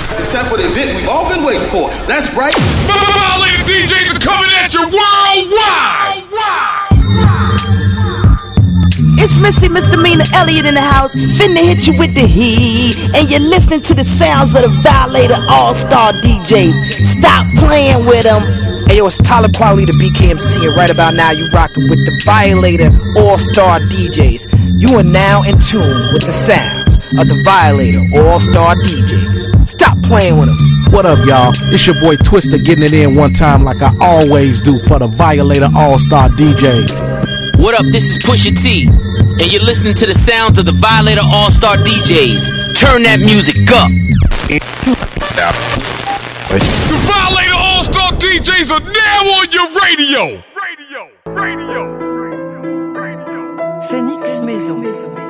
It's time for the event we've all been waiting for. That's right. Violator DJs are coming at you worldwide. It's Missy Misdemeanor Elliott in the house, finna hit you with the heat, and you're listening to the sounds of the Violator All-Star DJs. Stop playing with them. Hey yo, it's Tyler Quali, the BKMC, and right about now you rockin' with the Violator All-Star DJs. You are now in tune with the sounds of the Violator All-Star DJs. Stop playing with them. What up, y'all? It's your boy Twister getting it in one time like I always do for the Violator All-Star DJs. What up, this is Pusha T, and you're listening to the sounds of the Violator All-Star DJs. Turn that music up. The Violator All-Star DJs are now on your radio. Phoenix Maison.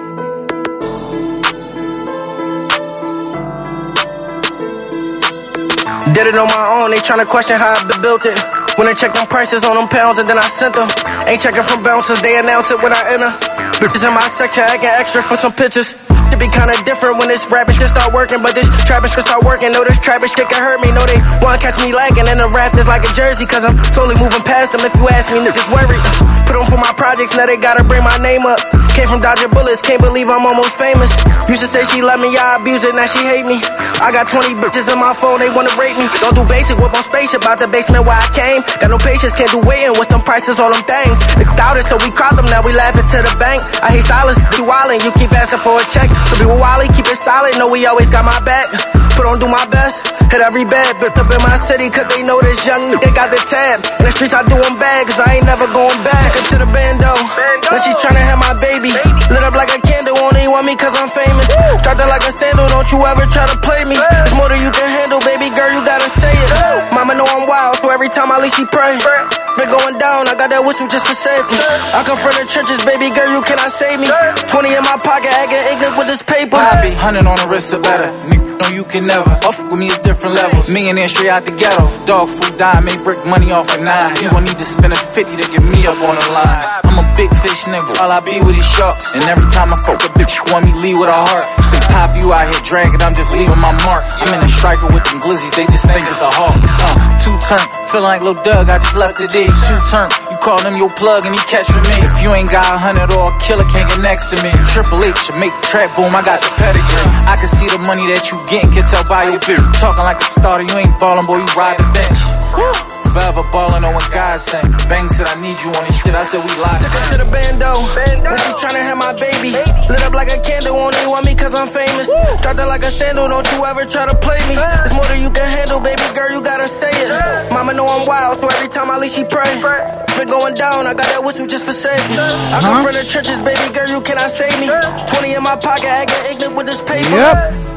Did it on my own, they tryna question how I built it. When they check them prices on them pounds and then I sent them. Ain't checking from bouncers, they announce it when I enter. Bitches in my section acting extra for some pictures. To be kinda different when this rabbit shit start working, but this trappish shit start working. Know this trappish shit can hurt me. Know they wanna catch me lacking in the rafters like a jersey, cause I'm slowly moving past them. If you ask me, niggas worried. Put on for my projects, now they gotta bring my name up. Came from dodging bullets, can't believe I'm almost famous. Used to say she love me, I abuse it, now she hate me. I got 20 bitches in my phone, they wanna rape me. Don't do basic, whip on spaceship out the basement where I came. Got no patience, can't do waiting with them prices on them things. They doubt it, so we crowd them, now we laughing to the bank. I hate stylists, you wildin', you keep asking for a check. So be with Wally, keep it solid, know we always got my back. Put on, do my best, hit every bed. Built up in my city, cause they know this young they got the tab. In the streets I do them bad, cause I ain't never going back. Took her to the bando, now she tryna have my baby. Lit up like a candle, only want me cause I'm famous. Dropped it like a sandal, don't you ever try to play me. It's more than you can handle, baby girl, you gotta say it. Mama know I'm wild, so every time I leave she pray. Been going down, I got that whistle just for safety. I come from the trenches, baby girl, you cannot save me. 20 in my pocket, acting ignorant with this paper. I be 100 on the wrist or better. No, you can never. Off with me, it's different levels. Millionaire straight out the ghetto. Dog food dime, make brick money off a 9. You gon' need to spend a 50 to get me up on the line. I'm a big fish nigga, all I be with these sharks. And every time I fuck a bitch, you want me leave with a heart. Say pop, you out here dragging, I'm just leaving my mark. I'm in a striker with them glizzies, they just think it's a hawk. 2-turn, feeling like Lil Doug, I just left the D. 2-turn, you call him your plug and he catch for me. If you ain't got 100 or a killer can't get next to me. Triple H, make the trap boom, I got the pedigree. I can see the money that you getting, can tell by your bitch. Talking like a starter, you ain't ballin', boy, you ride the bench. Forever ballin' on what God say. Bang said I need you on this shit, I said we live. Took her to the bando, now she tryna have my baby. Lit up like a candle, only want me cause I'm famous. Dropped it like a sandal, don't you ever try to play me. It's more than you can handle, baby girl, you gotta say it. Mama know I'm wild, so every time I leave she pray. Been going down, I got that whistle just for safety. I come from the trenches, baby girl, you cannot save me. 20 in my pocket, acting ignorant with this paper. Yep.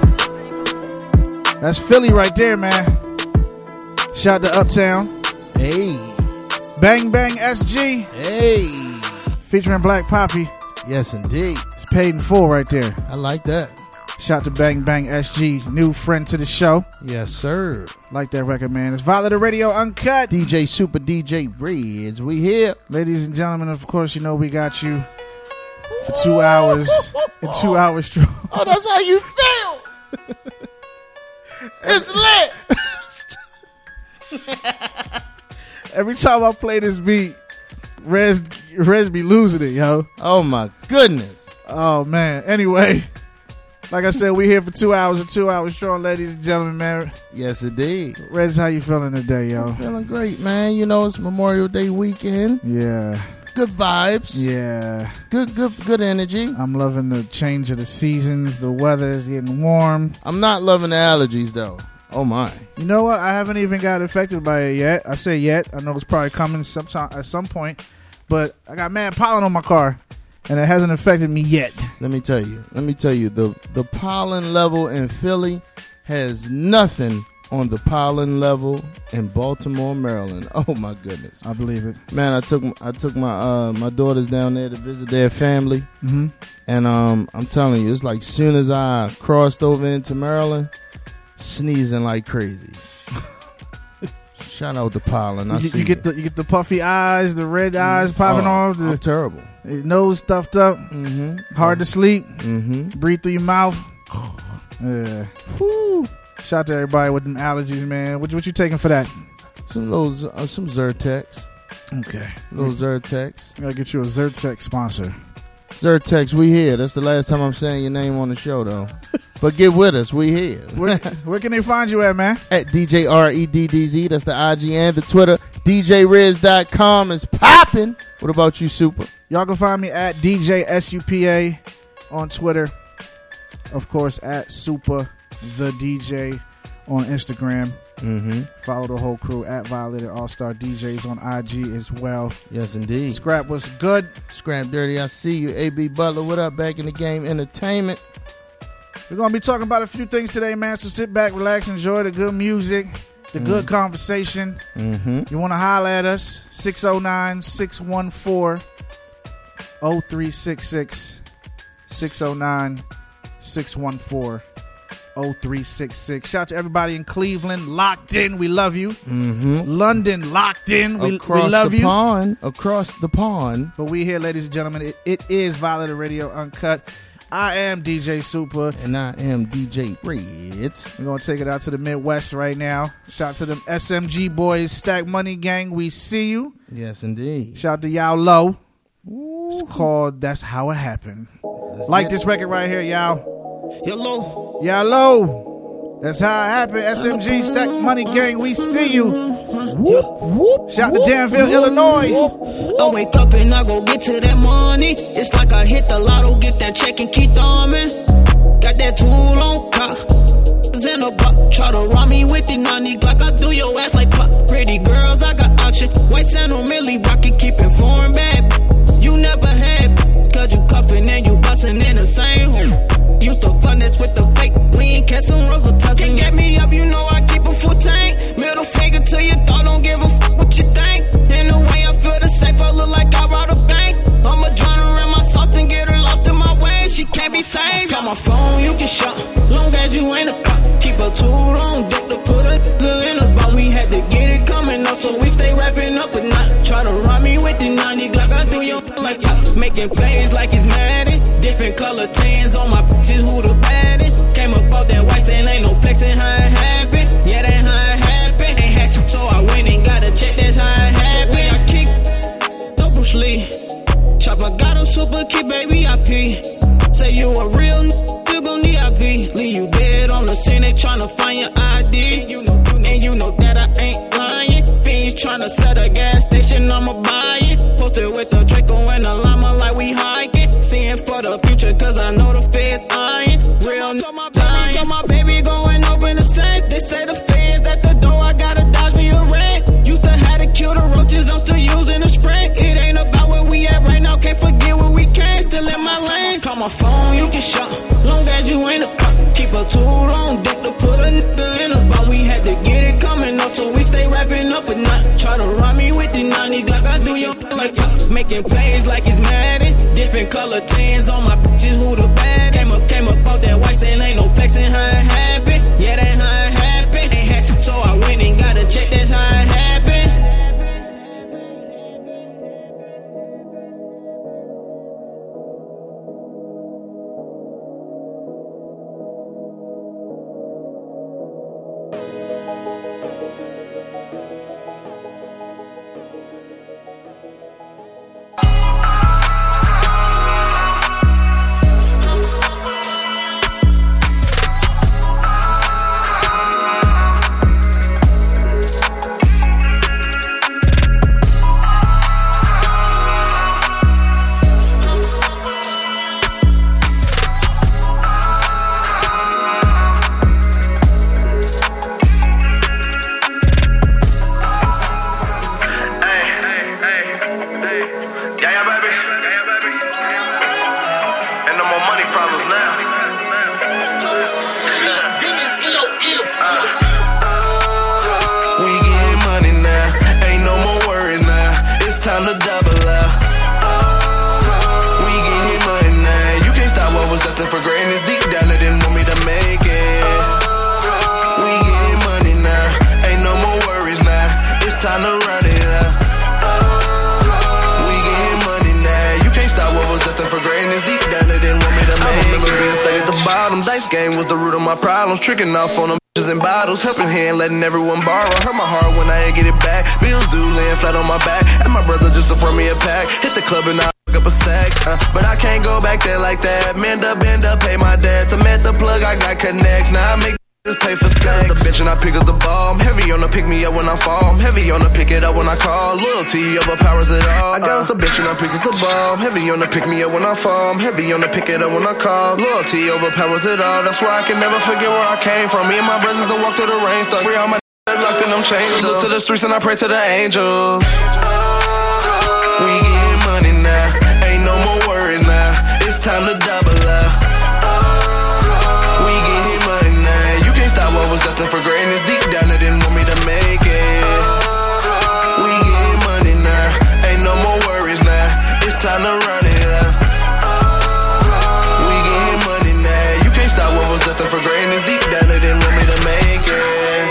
That's Philly right there, man. Shout to Uptown. Hey. Bang Bang SG. Hey. Featuring Black Poppy. Yes, indeed. It's paid in full right there. I like that. Shout to Bang Bang SG, new friend to the show. Yes, sir. Like that record, man. It's Violator Radio Uncut. DJ Super DJ Reds, we here. Ladies and gentlemen, of course, you know we got you for 2 hours and 2 hours strong. Oh, that's how you feel. It's lit. Every time I play this beat, Rez be losing it, yo. Oh my goodness. Oh man. Anyway, like I said, we here for 2 hours and 2 hours strong, ladies and gentlemen, man. Yes, indeed. Rez, how you feeling today, yo? I'm feeling great, man. You know, it's Memorial Day weekend. Yeah. Good vibes. Yeah. Good energy. I'm loving the change of the seasons. The weather is getting warm. I'm not loving the allergies, though. Oh, my. You know what? I haven't even got affected by it yet. I say yet. I know it's probably coming sometime at some point. But I got mad pollen on my car, and it hasn't affected me yet. Let me tell you. The pollen level in Philly has nothing on the pollen level in Baltimore, Maryland. Oh, my goodness. I believe it. Man, I took my daughters down there to visit their family. Mm-hmm. And I'm telling you, it's like soon as I crossed over into Maryland, sneezing like crazy. Shout out to pollen. You get the puffy eyes, the red eyes popping off. I'm terrible. Nose stuffed up. Mm-hmm. Hard to sleep. Mm-hmm. Breathe through your mouth. Yeah. Woo. Shout out to everybody with them allergies, man. What you taking for that? Some Zyrtex. Okay. Little Zyrtex. I gotta get you a Zyrtex sponsor. Zyrtex, we here. That's the last time I'm saying your name on the show, though. But get with us. We here. Where can they find you at, man? At DJ REDDZ. That's the IG and the Twitter. DJRiz.com is popping. What about you, Super? Y'all can find me at DJ SUPA on Twitter. Of course, at Super the DJ on Instagram. Mm-hmm. Follow the whole crew at Violator All-Star DJs on IG as well. Yes, indeed. Scrap was good. Scrap Dirty, I see you. AB Butler, what up? Back in the game entertainment. We're going to be talking about a few things today, man. So sit back, relax, enjoy the good music, the good conversation. Mm-hmm. You want to holler at us? 609-614-0366. 609-614-0366. Shout out to everybody in Cleveland, locked in. We love you. Mm-hmm. London, locked in. We love you. Across the pond. But we here, ladies and gentlemen. It is Violator Radio Uncut. I am DJ Super. And I am DJ Riz. We're going to take it out to the Midwest right now. Shout out to them SMG boys, Stack Money Gang. We see you. Yes, indeed. Shout out to Yao Low. It's called That's How It Happened. Like this record right here, Yao. Yellow. That's how it happened. SMG, Stack Money Gang, we see you. Whoop, whoop. Shout to Danville, Illinois. I wake up and I go get to that money. It's like I hit the lotto, get that check and keep thumbing. Got that tool on cock. In a block, try to rob me with the 90 Glock. I do your ass like pop. Pretty girls, I got option. White Sandal, Millie, rocket, keep it foreign bad. You never had, cause you cuffin' and you bustin' in the same home. Used to finesse with the fake, we ain't catch some rubber tussin'. Get me up, you know I keep a full tank. Middle finger to your thought, don't give a fuck what you think. In the way I feel the safe, I look like I robbed a bank. I'ma drown her in my sauce and get her lost in my way. She can't be saved. On my phone, you can shop, long as you ain't a cop. Keep a tool on deck to put a good in a bar. We had to get it coming up, so we stay wrapping up a knot. Try to rob me with the 90 Glock, I do your like that. Making plays like it's Madden. Different color tans on my bitches, who the baddest. Came up out that white sand, ain't no flexing how it happened. Yeah, that how it happened. Ain't had you, so I went and got a check, that's how it happened. I kick, no Bruce Lee. Chop, I got a super kid, baby, I pee. Say you a real you gon' need IV. Leave you dead on the scene, they tryna find your ID. And you know that I ain't lying. Fiends tryna set a gas station, I'ma buy it. Posted with the Draco and the llama like we hiking. Seeing for the future, cause I know the feds eyeing. Real dying. Told my baby go and open the safe. They say the feds at the door, I gotta dodge me a red. Used to have to kill the roaches, I'm still using the spray. It ain't about where we at right now, can't forget where we came. Still in my lane. Call my phone, you can shop, long as you ain't a cop. Keep a tool on deck to put a nigga in a bar. We had to get it coming up, so we stay wrapping up a knot. Try to rob me with the 90 Glock, I do your like that. Making plays like it's Madden. Different color tans on my bitches, who the bad. Came up out that white sand, ain't no flexing how it happened. Yeah, that how it happened. Ain't had you, so I went and got a check, that's how it happened. time to double up. We getting money now. You can't stop what was destined for greatness. Deep down, they didn't want me to make it. We getting money now. Ain't no more worries now. It's time to run it up. We getting money now. You can't stop what was destined for greatness. Deep down, they didn't want me to make it. I remember being stuck at the bottom. Dice game was the root of my problems. Tricking off on them. in bottles, helping hand, letting everyone borrow. Hurt my heart when I ain't get it back. Bills due, laying flat on my back. And my brother just afford me a pack. Hit the club and I up a sack. But I can't go back there like that. Bend up, pay my dad. To met the plug, I got connects. Now I make just pay for sex. The bitch and I pick up the ball. I'm heavy on the pick me up when I fall. I'm heavy on the pick it up when I call. Loyalty overpowers it all. I got the bitch and I pick up the ball. I'm heavy on the pick me up when I fall. I'm heavy on the pick it up when I call. Loyalty overpowers it all. That's why I can never forget where I came from. Me and my brothers don't walk through the rain. Stuff free all my locked in them chains. Look to the streets and I pray to the angels. We getting money now. Ain't no more worries now. It's time to double up. We getting money now. You can't stop what was destined for greatness. Deep down they didn't want me to make it. We getting money now. Ain't no more worries now. It's time to run it up. We getting money now. You can't stop what was destined for greatness. Deep down they didn't want me to make it.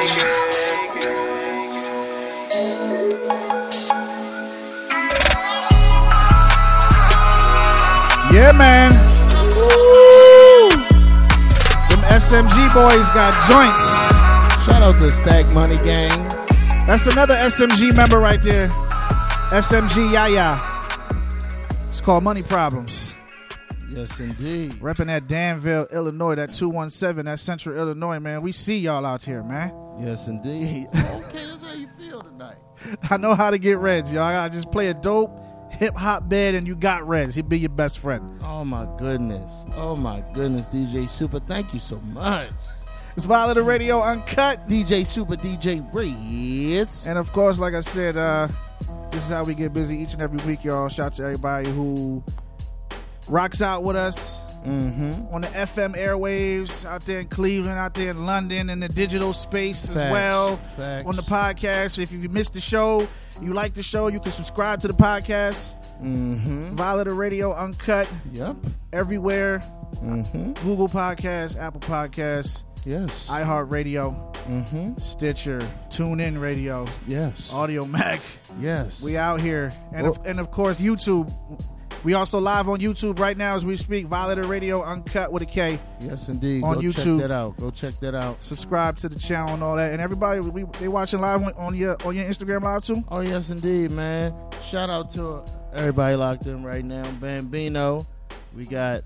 Yeah, man. Ooh. Them SMG boys got joints. Shout out to Stack Money Gang. That's another SMG member right there. SMG Yaya. It's called Money Problems. Yes, indeed. Repping that Danville, Illinois, that 217, that Central Illinois, man. We see y'all out here, man. Yes, indeed. Okay, that's how you feel tonight. I know how to get Reds, y'all. I just play a dope hip-hop bed and you got Reds. He'll be your best friend. Oh, my goodness. Oh, my goodness, DJ Super. Thank you so much. It's Violator Radio Uncut. DJ Super, DJ Reds. And, of course, like I said, this is how we get busy each and every week, y'all. Shout out to everybody who rocks out with us on the FM airwaves out there in Cleveland, out there in London, in the digital space as well. Facts. On the podcast. If you missed the show, you like the show, you can subscribe to the podcast. Violator Radio Uncut. Yep. Everywhere. Google Podcasts, Apple Podcasts. Yes. iHeartRadio. Stitcher. TuneIn Radio. Yes. Audio Mac. Yes. We out here. And of course, YouTube. We also live on YouTube right now as we speak. Violator Radio Uncut with a K. Yes, indeed. On Go YouTube. Check that out. Go check that out. Subscribe to the channel and all that. And everybody, they watching live on your Instagram live too? Oh, yes, indeed, man. Shout out to everybody locked in right now. Bambino. We got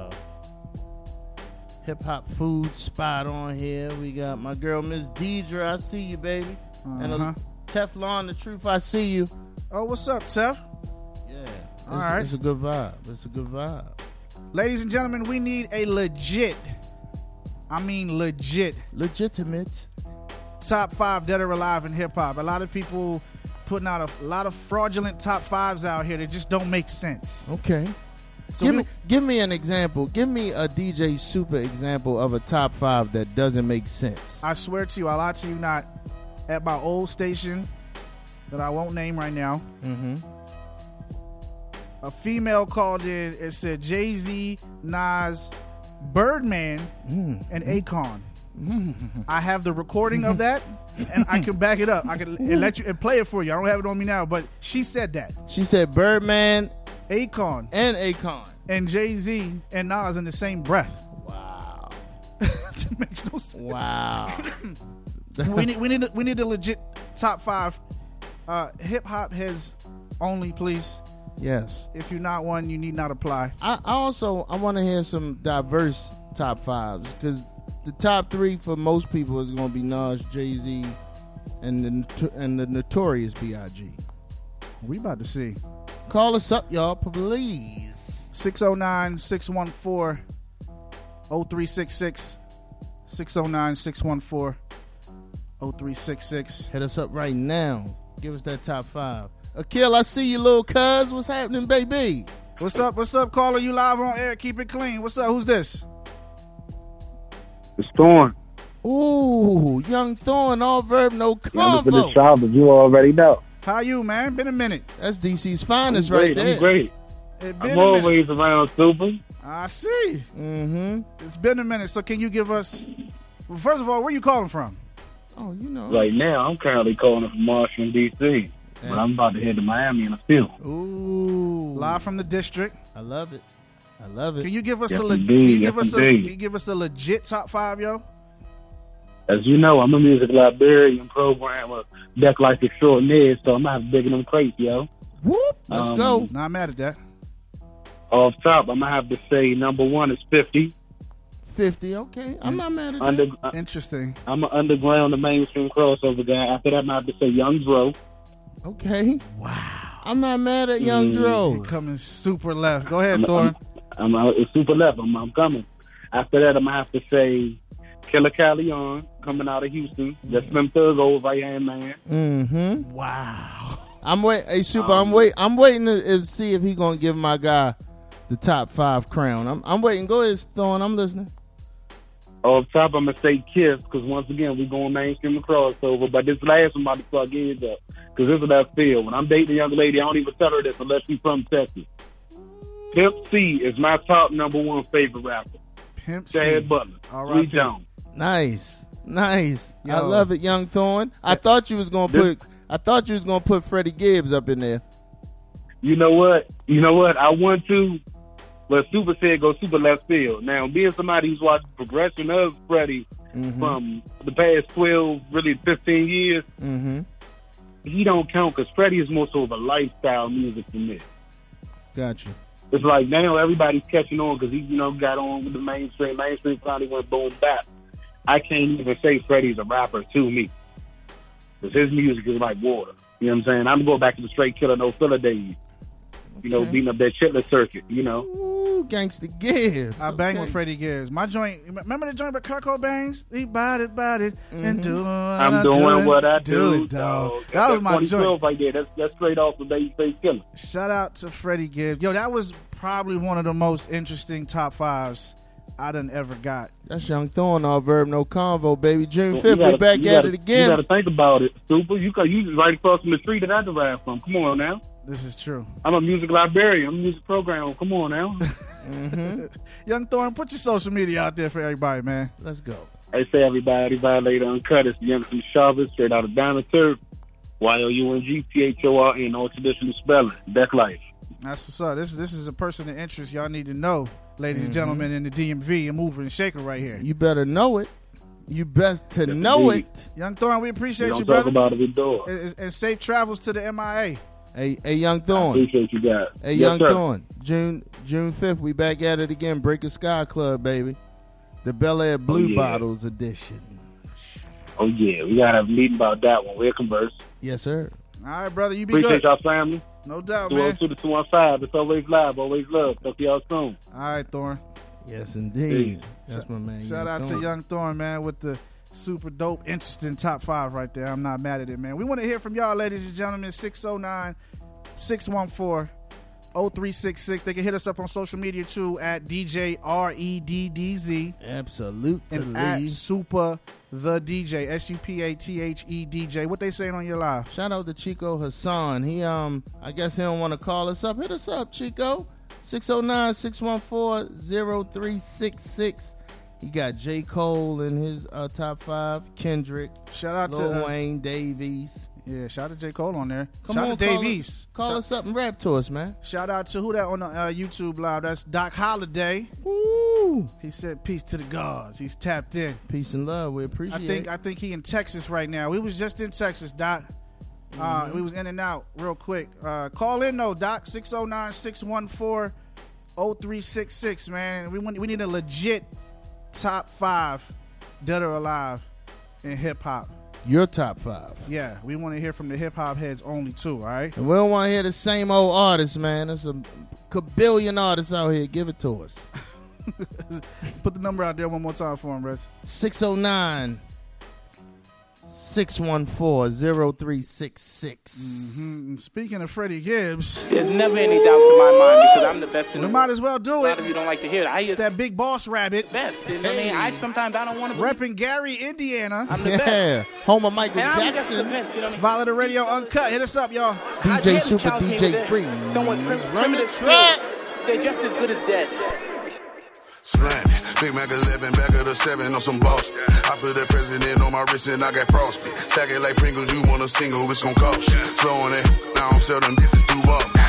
Hip Hop Food Spot on here. We got my girl, Miss Deidre. I see you, baby. And Teflon, the truth, I see you. Oh, what's up, Tef? All right. It's a good vibe. It's a good vibe. Ladies and gentlemen, we need a legit legitimate top 5 dead or alive in hip-hop. A lot of people putting out a lot of fraudulent top 5s out here that just don't make sense. Okay. So give me an example. Give me a DJ Super example of a top 5 that doesn't make sense. I swear to you, I lie to you not. At my old station that I won't name right now, a female called in and said Jay-Z, Nas, Birdman, and Akon. I have the recording of that, and I can back it up. I can let you and play it for you. I don't have it on me now, but she said that. She said Birdman, Akon, and Jay-Z and Nas in the same breath. Wow, that makes no sense. Wow. we need a legit top 5 hip hop heads only, please. Yes. If you're not one, you need not apply. I want to hear some diverse top 5s because the top 3 for most people is going to be Nas, Jay-Z, and the Notorious B.I.G. We about to see. Call us up, y'all, please. 609-614-0366. 609-614-0366. Hit us up right now. Give us that top 5. Akil, I see you, little cuz. What's happening, baby? What's up, caller? You live on air. Keep it clean. What's up? Who's this? It's Thorn. Ooh, young Thorn, all verb, no convo. For the trial, but you already know. How you, man? Been a minute. That's DC's finest right there. I'm great. I'm always around Super. I see. It's been a minute. So can you give us... Well, first of all, where you calling from? Oh, you know. Right now, I'm currently calling from Washington, D.C. But I'm about to head to Miami in a few. Ooh. Live from the district. I love it. Can you give us yes, can you give us a legit top 5, yo? As you know, I'm a music librarian, programmer, Deck Life Extraordinaire, so I'm going to have bigger them crates, yo. Whoop, let's go. Not mad at that. Off top, I'm going to have to say number 1 is 50. 50, okay. I'm not mad at that. Interesting. I'm an underground to mainstream crossover guy. After that, I'm going to have to say Young Dro. Okay. Wow. I'm not mad at Young Dro. Coming super left. Go ahead, Thor. It's super left. I'm coming. After that, I'm going to have to say Killer Callion, coming out of Houston. That's Slim Thug over right hand man. Mm-hmm. Wow. I'm waiting to see if he gonna give my guy the top 5 crown. I'm waiting. Go ahead, Thorne. I'm listening. Off top, I'm gonna say Kiss, because once again we going mainstream and crossover. But this last one about to start getting up, because this is what I feel. When I'm dating a young lady, I don't even tell her this unless she's from Texas. Pimp C is my top number 1 favorite rapper. Pimp C. Chad Butler. Sweet Jones. Nice. I Yo. love it, Young Thorne. I thought you was gonna put Freddie Gibbs up in there. You know what? I want to, but Super said go super left field. Now, being somebody who's watched the progression of Freddie from the past 12, really 15 years, he don't count because Freddie is more so of a lifestyle music to me. Gotcha. It's like now everybody's catching on because he, got on with the mainstream. Mainstream finally went boom bap. I can't even say Freddie's a rapper to me, because his music is like water. You know what I'm saying? I'm going back to the straight Killer No Filler days. Beating up that Chitlin circuit, Ooh, Gangsta Gibbs. I bang with Freddie Gibbs. My joint, remember the joint with Kurt Cobain's? He bought it, and doing I'm doing what I do, dog. That was my joint right there. That's straight off the Babyface Killer. Shout out to Freddie Gibbs. Yo, that was probably one of the most interesting top 5s I done ever got. That's Young Thorne, all verb, no convo, baby. June 5th, we back at it again. You got to think about it, Super. You just right across from the street that I derived from. Come on now. This is true. I'm a music librarian. I'm a music programmer. Come on now. Young Thorne, put your social media out there for everybody, man. Let's go. I say everybody, Violator Uncut. It's the youngest from Chavez, straight out of Diamond Turf. YOUNGTHORN, all traditional spelling. Deck Life. That's what's up. This is a person of interest y'all need to know, ladies and gentlemen, in the DMV and mover and shaker right here. You better know it. You best to know it. Young Thorne, we appreciate you, brother. brother. Talk about it, we do it. And safe travels to the MIA. Hey, Young Thorne. I appreciate you guys. Hey, yes, Young sir. Thorne. June 5th, we back at it again. Breaker Sky Club, baby. The Bel Air Blue Bottles edition. Oh, yeah. We got to have a meeting about that one. We'll converse. Yes, sir. All right, brother. You be appreciate good. Y'all family. No doubt, man. 202 to 215. It's always live, always love. Talk to y'all soon. All right, Thorne. Yes, indeed. That's my man. Shout out to Young Thorne, man, with the super dope, interesting top 5 right there. I'm not mad at it, man. We want to hear from y'all, ladies and gentlemen. 609-614-0366. They can hit us up on social media, too, at DJ REDDZ. Absolutely. And at Super the DJ, SUPATHE DJ. What they saying on your live? Shout out to Chico Hassan. He I guess he don't want to call us up. Hit us up, Chico. 609-614-0366. He got J. Cole in his top 5. Kendrick. Shout out Lil to Wayne, Davies. Yeah, shout out to J. Cole on there. Come shout on, out to Davies. Call us up and rap to us, man. Shout out to who that on the YouTube live? That's Doc Holliday. Woo! He said peace to the gods. He's tapped in. Peace and love. We appreciate it. I think he in Texas right now. We was just in Texas, Doc. We was in and out real quick. Call in though, Doc. 609-614-0366, man. We need a legit top 5 dead or alive in hip hop. Your top 5. Yeah, we want to hear from the hip hop heads only too, all right? And we don't want to hear the same old artists, man. There's a kabillion artists out here. Give it to us. Put the number out there one more time for him, Reds. 609-614-0366. Speaking of Freddie Gibbs, there's never any doubt in my mind because I'm the best in the world. We might as well do it. A lot of you don't like to hear it. It's that big boss rabbit. Best. You know what I mean? Sometimes I don't want to repping Gary, Indiana. I'm the best. Home of Michael Jackson. It's Violator Radio Uncut. Hit us up, y'all. DJ Super, DJ Free. Run the track. They're just as good as dead. Slam, Big Mac 11, back of the 7 on some boss. I put that president on my wrist and I got frostbite. Stack it like Pringles, you want a single, it's gon' cost you. Slowing it, I don't sell them bitches too off.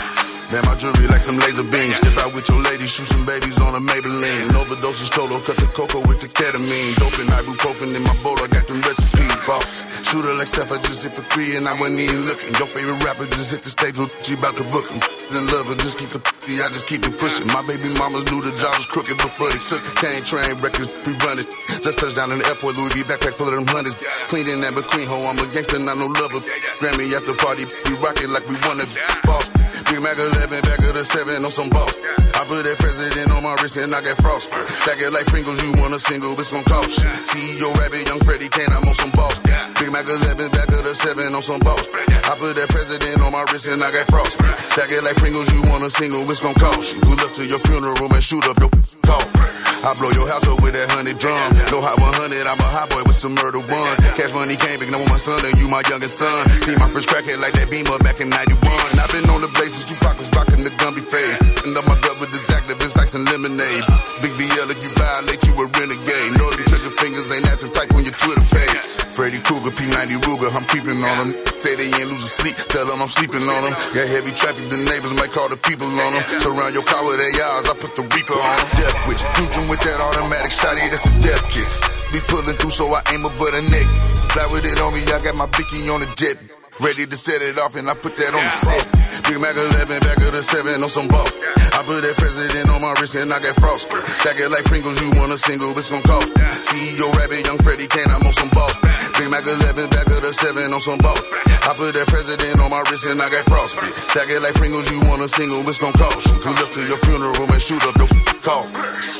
Man, my jewelry like some laser beams. Step out with your lady, shoot some babies on a Maybelline. Overdoses total, cut the cocoa with the ketamine. Dope and ibuprofen in my bowl, I got them recipes. Boss, shooter like Steph, I just hit for 3 and I wasn't even looking. Your favorite rapper just hit the stage, she about to book him. In love, but just keep the I just keep it pushing. My baby mamas knew the job was crooked before they took it. Can't train records, we run it. Just touched down in the airport, Louis V backpack full of them hundreds. Clean in that McQueen hole, I'm a gangster, not no lover. Grammy after party, we rock it like we wanna boss. Big Mac 11, back of the 7 on some boss. I put that president on my wrist and I got frost. Stack it like Pringles, you want a single, it's gon' cost. CEO Rabbit, Young Freddie Kane, I'm on some boss. Big Mac 11, back of the 7 on some boss. I put that president on my wrist and I got frost. Stack it like Pringles, you want a single, it's gon' cost. Pull up to your funeral and shoot up your car. I blow your house up with that 100 drum. No hot 100, I'm a hot boy with some murder one. Cash money came big, now with my son and you my youngest son. See my first crackhead like that Beamer back in 91. I've been on the blazes, Tupac was rocking the Gumby fade. And up my gut with this activist like some lemonade. Big BL, if you violate, you a renegade. Know them trigger fingers ain't active, type on your Twitter page. Freddy Krueger, P90 Ruger, I'm creeping on them. Say they ain't losing sleep, tell them I'm sleeping on them. Got heavy traffic, the neighbors might call the people on them. Surround your car with ARs, I put the Reaper on them. Death wish, Fusion with that automatic shotty, that's a death kiss. Be pulling through, so I aim up but a neck. Fly with it on me, I got my Bicky on the jet. Ready to set it off and I put that on the set. Big Mac 11, back of the 7 on some ball. I put that president on my wrist and I got frost. Stack it like Pringles, you want a single, it's gon' cost. CEO Rabbit, Young Freddie Kane, I'm on some boss. Big Mac 11, back of the 7 on some ball. I put that president on my wrist and I got frost. Stack it like Pringles, you want a single, it's gon' cost. Pull up to your funeral and shoot up your coffin.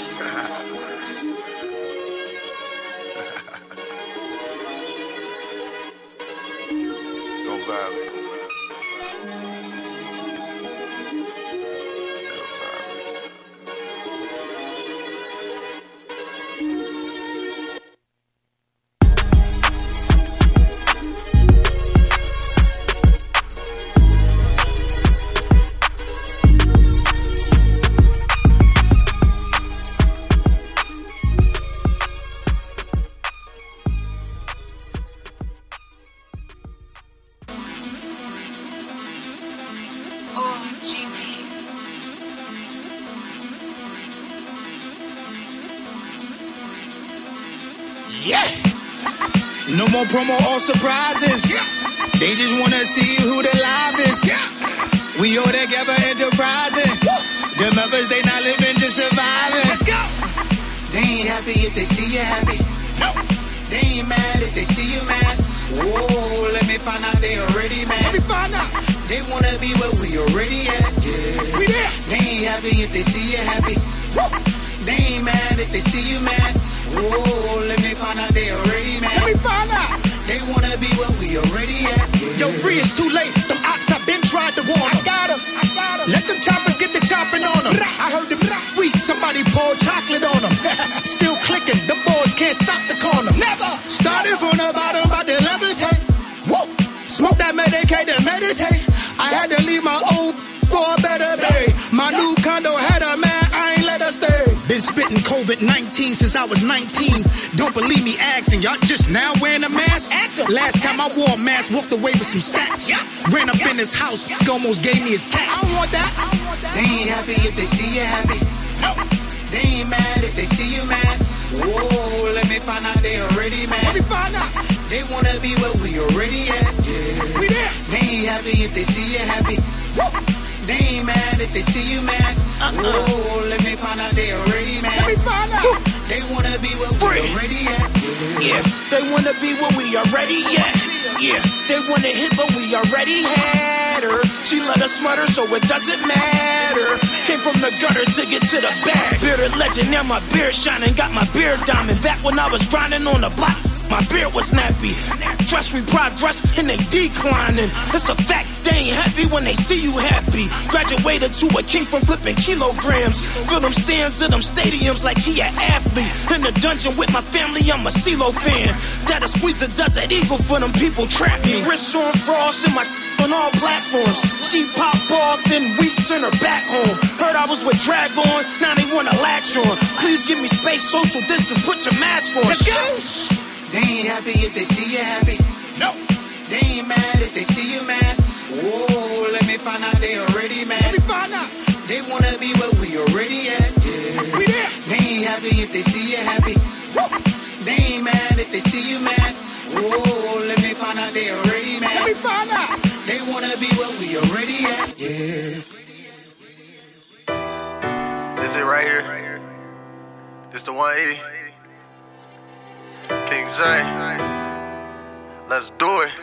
No more promo or surprises. They just wanna see who the live is. We all together enterprising. The members, they not living, just surviving. Let's go. They ain't happy if they see you happy. No. They ain't mad if they see you mad. Whoa, let me find out they already mad. Let me find out. They wanna be where we already at. Yeah. We there. They ain't happy if they see you happy. Woo. They ain't mad if they see you mad. Whoa, let me find out they already mad. Let me find out. They wanna be where we already at. Yeah. Yo, free, it's too late. Them ops I've been tried to warn them. I got them. Let them choppers get the chopping on them. I heard them weak. Somebody poured chocolate on them. Still clicking. The boys can't stop the corner. Never. Started from the bottom, about to levitate. Whoa. Smoke that Medicaid and meditate. I had to leave my old for a better day. My new condo had a man, I ain't let her stay. Been spitting COVID-19 since I was 19. Don't believe me asking, y'all just now wearing a mask? Last time I wore a mask, walked away with some stats. Ran up in his house, almost gave me his cat. I don't want that. They ain't happy if they see you happy. No. They ain't mad if they see you mad. Whoa, let me find out they already mad. Let me find out. They wanna be where we already at. Yeah. We there. They ain't happy if they see you happy. Woo. They ain't mad if they see you mad. Whoa, let me find out they already mad. Let me find out. They wanna be where we already at. Yeah, they wanna be where we already at. Yeah, they wanna hit but we already had her. She let us smother so it doesn't matter. Came from the gutter to get to the bag. Bearded legend, now my beard shining. Got my beard diamond. Back when I was grinding on the block, my beard was nappy. Trust we progress and they declining. It's a fact, they ain't happy when they see you happy. Graduated to a king from flipping kilograms. Fill them stands in them stadiums like he an athlete. In the dungeon with my family, I'm a CeeLo fan. That'll squeeze the Desert Eagle for them people trap me. Wrist on frost and my on all platforms. She pop off, then we send her back home. Heard I was with Dragon, now they wanna latch on. Please give me space, social distance, put your mask on. Let's go. They ain't happy if they see you happy. No. They ain't mad if they see you mad. Oh, let me find out they already mad. Let me find out. They wanna be where we already at. Yeah. We there. They ain't happy if they see you happy. Woo. They ain't mad if they see you mad. Oh, let me find out they already mad. Let me find out. They wanna be where we already at. Yeah. Is it right here? This the 180. King Zay. Let's do it.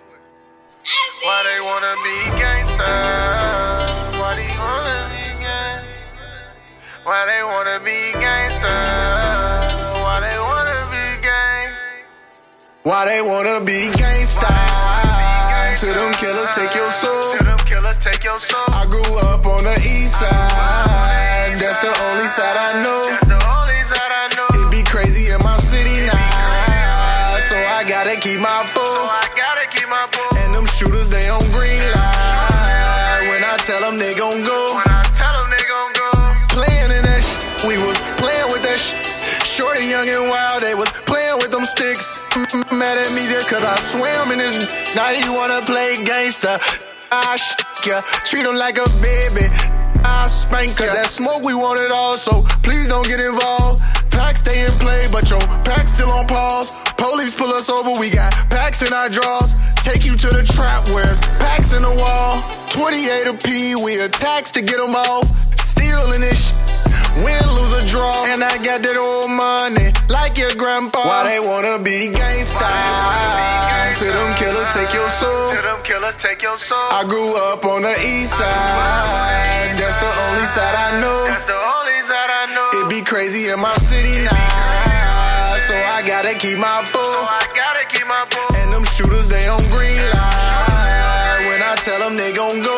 Why they wanna be gangsta? Why they wanna be gangsta? Why they wanna be gangsta? Why they wanna be gang? Why they wanna be gangsta? To them killers take your soul. To them killers take your soul. I grew up on the east side. That's the only side I know. That's the only side I know. It be crazy in my city now, so I gotta keep my bull. And them shooters, they on green light. When I tell them they gon' go. Playing in that shit, we was playing with that shit. Shorty, young and wild, they was playing with them sticks. Mad at me just cause I swam in this. Now he wanna play gangsta. I ya, treat him like a baby. I spank cause that smoke we want it all. So please don't get involved. Pack stay in play, but your pack still on pause. Police pull us over, we got packs in our drawers. Take you to the trap where it's packs in the wall. 28 a P, we attacks to get them off. Still in this shit. Win, lose, or draw. And I got that old money, like your grandpa. Why they wanna be gangsta? To them killers take your soul. To them killers take your soul. I grew up on the east side. That's the only side I know. That's the only side I know. It be crazy in my city now, so I gotta keep my bull. And them shooters, they on green light. When I tell them they gon' go.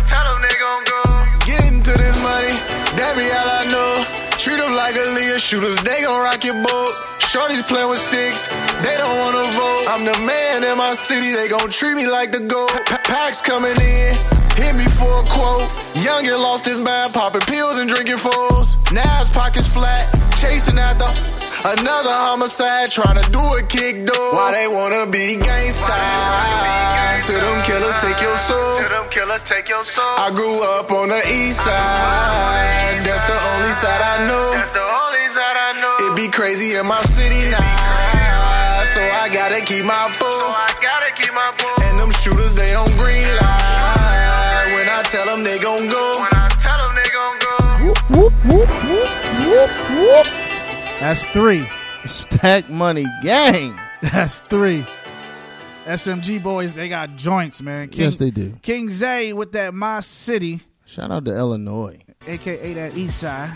Getting to this money, that be all I know. Treat them like Aaliyah, shooters, they gon' rock your boat. Shorties playing with sticks, they don't wanna vote. I'm the man in my city, they gon' treat me like the GOAT. Packs coming in, hit me for a quote. Youngin' lost his mind, popping pills and drinking foes. Now his pockets flat, chasing after another homicide, trying to do a kick door. Why they wanna be gangsta? To them killers take your soul. To them killers take your soul. I grew up on the east side. That's the only side I know. That's the only side I know. It be crazy in my city now, so I gotta keep my bull. And them shooters, they on green light. When I tell them they gon' go. Whoop, whoop, whoop, whoop, whoop. That's 3. Stack Money Gang. That's 3. SMG boys, they got joints, man. Yes, they do. King Zay with that My City. Shout out to Illinois. AKA that East Side.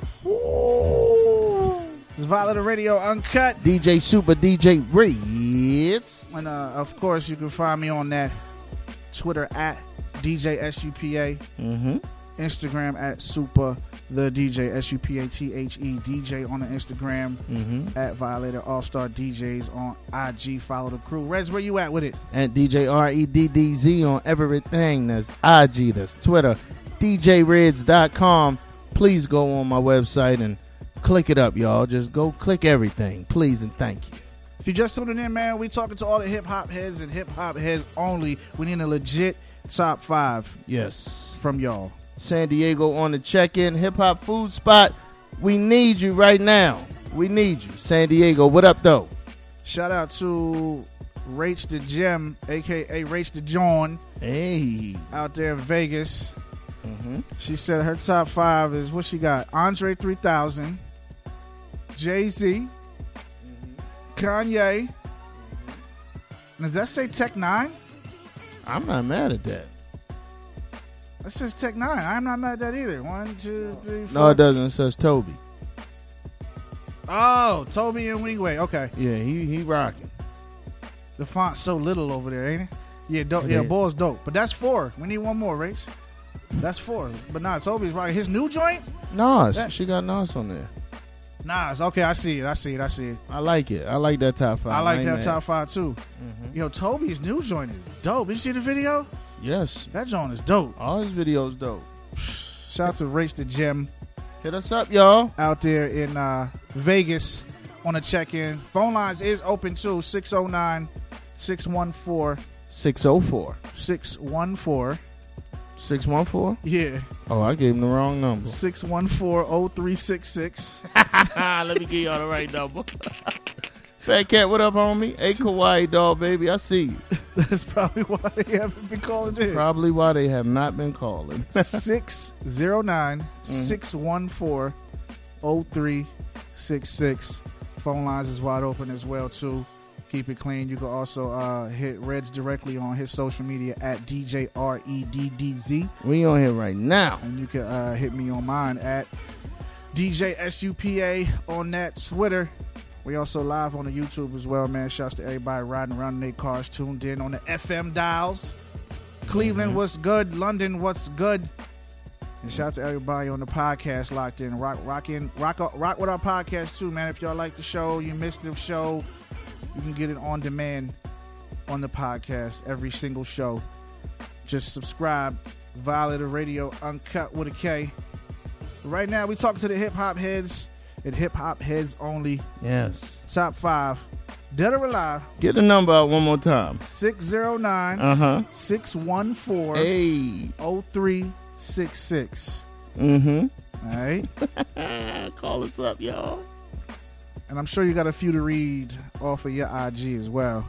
It's Violator Radio Uncut. DJ Super, DJ Reds. And of course, you can find me on that Twitter at DJ SUPA. Mm-hmm. Instagram at Super the DJ SUPATHE DJ on the Instagram. At Violator All Star DJs on IG. Follow the crew. Rez, where you at with it? At DJ REDDZ on everything. That's IG. That's Twitter. DJReds.com. Please go on my website and click it up, y'all. Just go click everything, please and thank you. If you're just tuning in, man, we talking to all the hip hop heads and hip hop heads only. We need a legit top 5. Yes, from y'all. San Diego on the check-in hip-hop food spot. We need you right now. We need you. San Diego, what up, though? Shout out to Rach the Gem, a.k.a. Rach the John. Hey. Out there in Vegas. She said her top 5 is, what she got? Andre 3000, Jay-Z, Kanye. Does that say Tech 9? I'm not mad at that. It says Tech 9. I'm not mad at that either. 1, 2, 3, 4. No, it doesn't. It says Toby. Oh, Toby and Wingway. Okay. Yeah, he rocking. The font's so little over there, ain't it? Yeah, dope. Yeah, Ball's dope. But that's 4. We need one more, Rach. That's 4. But nah, Toby's rocking. His new joint? Nas. She got Nas on there. Nas. Okay, I see it. I like it. I like that top 5. I like that top 5 too. Yo, Toby's new joint is dope. Did you see the video? Yes. That joint is dope. All his videos dope. Shout out to Rach the Gem. Hit us up, y'all. Out there in Vegas on a check-in. Phone lines is open too. 609-614-66 604. 614. 614? Yeah. Oh, I gave him the wrong number. 614-0366. Let me give y'all the right number. Fat Cat, what up, homie? Hey, Kawaii doll, baby, I see you. That's probably why they haven't been calling in. Probably why they have not been calling. 609-614-0366. Phone lines is wide open as well, too. Keep it clean. You can also hit Reds directly on his social media at DJREDDZ. We on here right now. And you can hit me on mine at DJSUPA on that Twitter. We also live on the YouTube as well, man. Shouts to everybody riding around in their cars, tuned in on the FM dials. Cleveland, what's good? London, what's good? And shout out to everybody on the podcast locked in. Rock with our podcast too, man. If y'all like the show, you missed the show, you can get it on demand on the podcast every single show. Just subscribe. Violator Radio Uncut with a K. Right now, we talking to the hip hop heads and hip hop heads only. Yes. Top 5. Dead or alive. Get the number out one more time. 609-614-0366. Mm-hmm. All right. Call us up, y'all. And I'm sure you got a few to read off of your IG as well.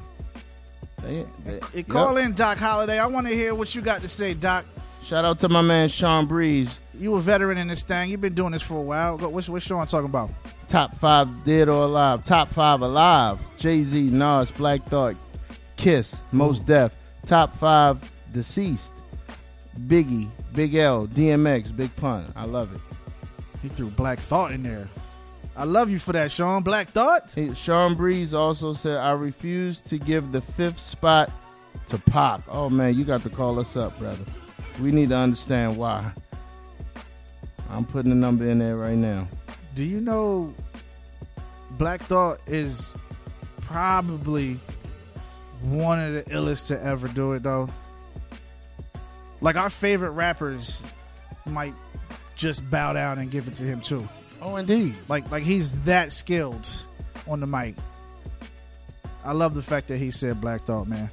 Call in, Doc Holiday. I want to hear what you got to say, Doc. Shout out to my man Sean Breeze. You a veteran in this thing. You've been doing this for a while. What's Sean talking about? Top 5 dead or alive. Top 5 alive. Jay-Z, Nas, Black Thought, Kiss, Mos Def. Top 5 deceased. Biggie, Big L, DMX, Big Pun. I love it. He threw Black Thought in there. I love you for that, Sean. Black Thought? Sean Breeze also said, I refuse to give the 5th spot to Pac. Oh, man, you got to call us up, brother. We need to understand why. I'm putting the number in there right now. Do you know Black Thought is probably one of the illest to ever do it, though? Like, our favorite rappers might just bow down and give it to him, too. Oh, indeed. Like he's that skilled on the mic. I love the fact that he said Black Thought, man.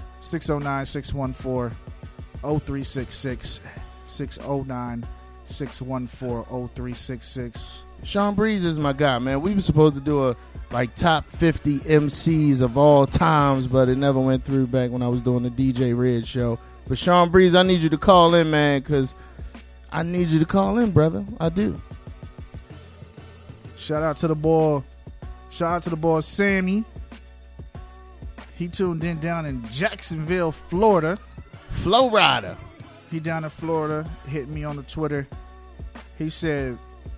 609-614-0366. 609-614-0366. Sean Breeze is my guy, man. We were supposed to do a top 50 MCs of all times, but it never went through back when I was doing the DJ Red show. But Sean Breeze, I need you to call in, man, because I need you to call in, brother. I do. Shout out to the boy Sammy. He tuned in down in Jacksonville, Florida. Flow Rider. He down in Florida, hit me on the Twitter. He said,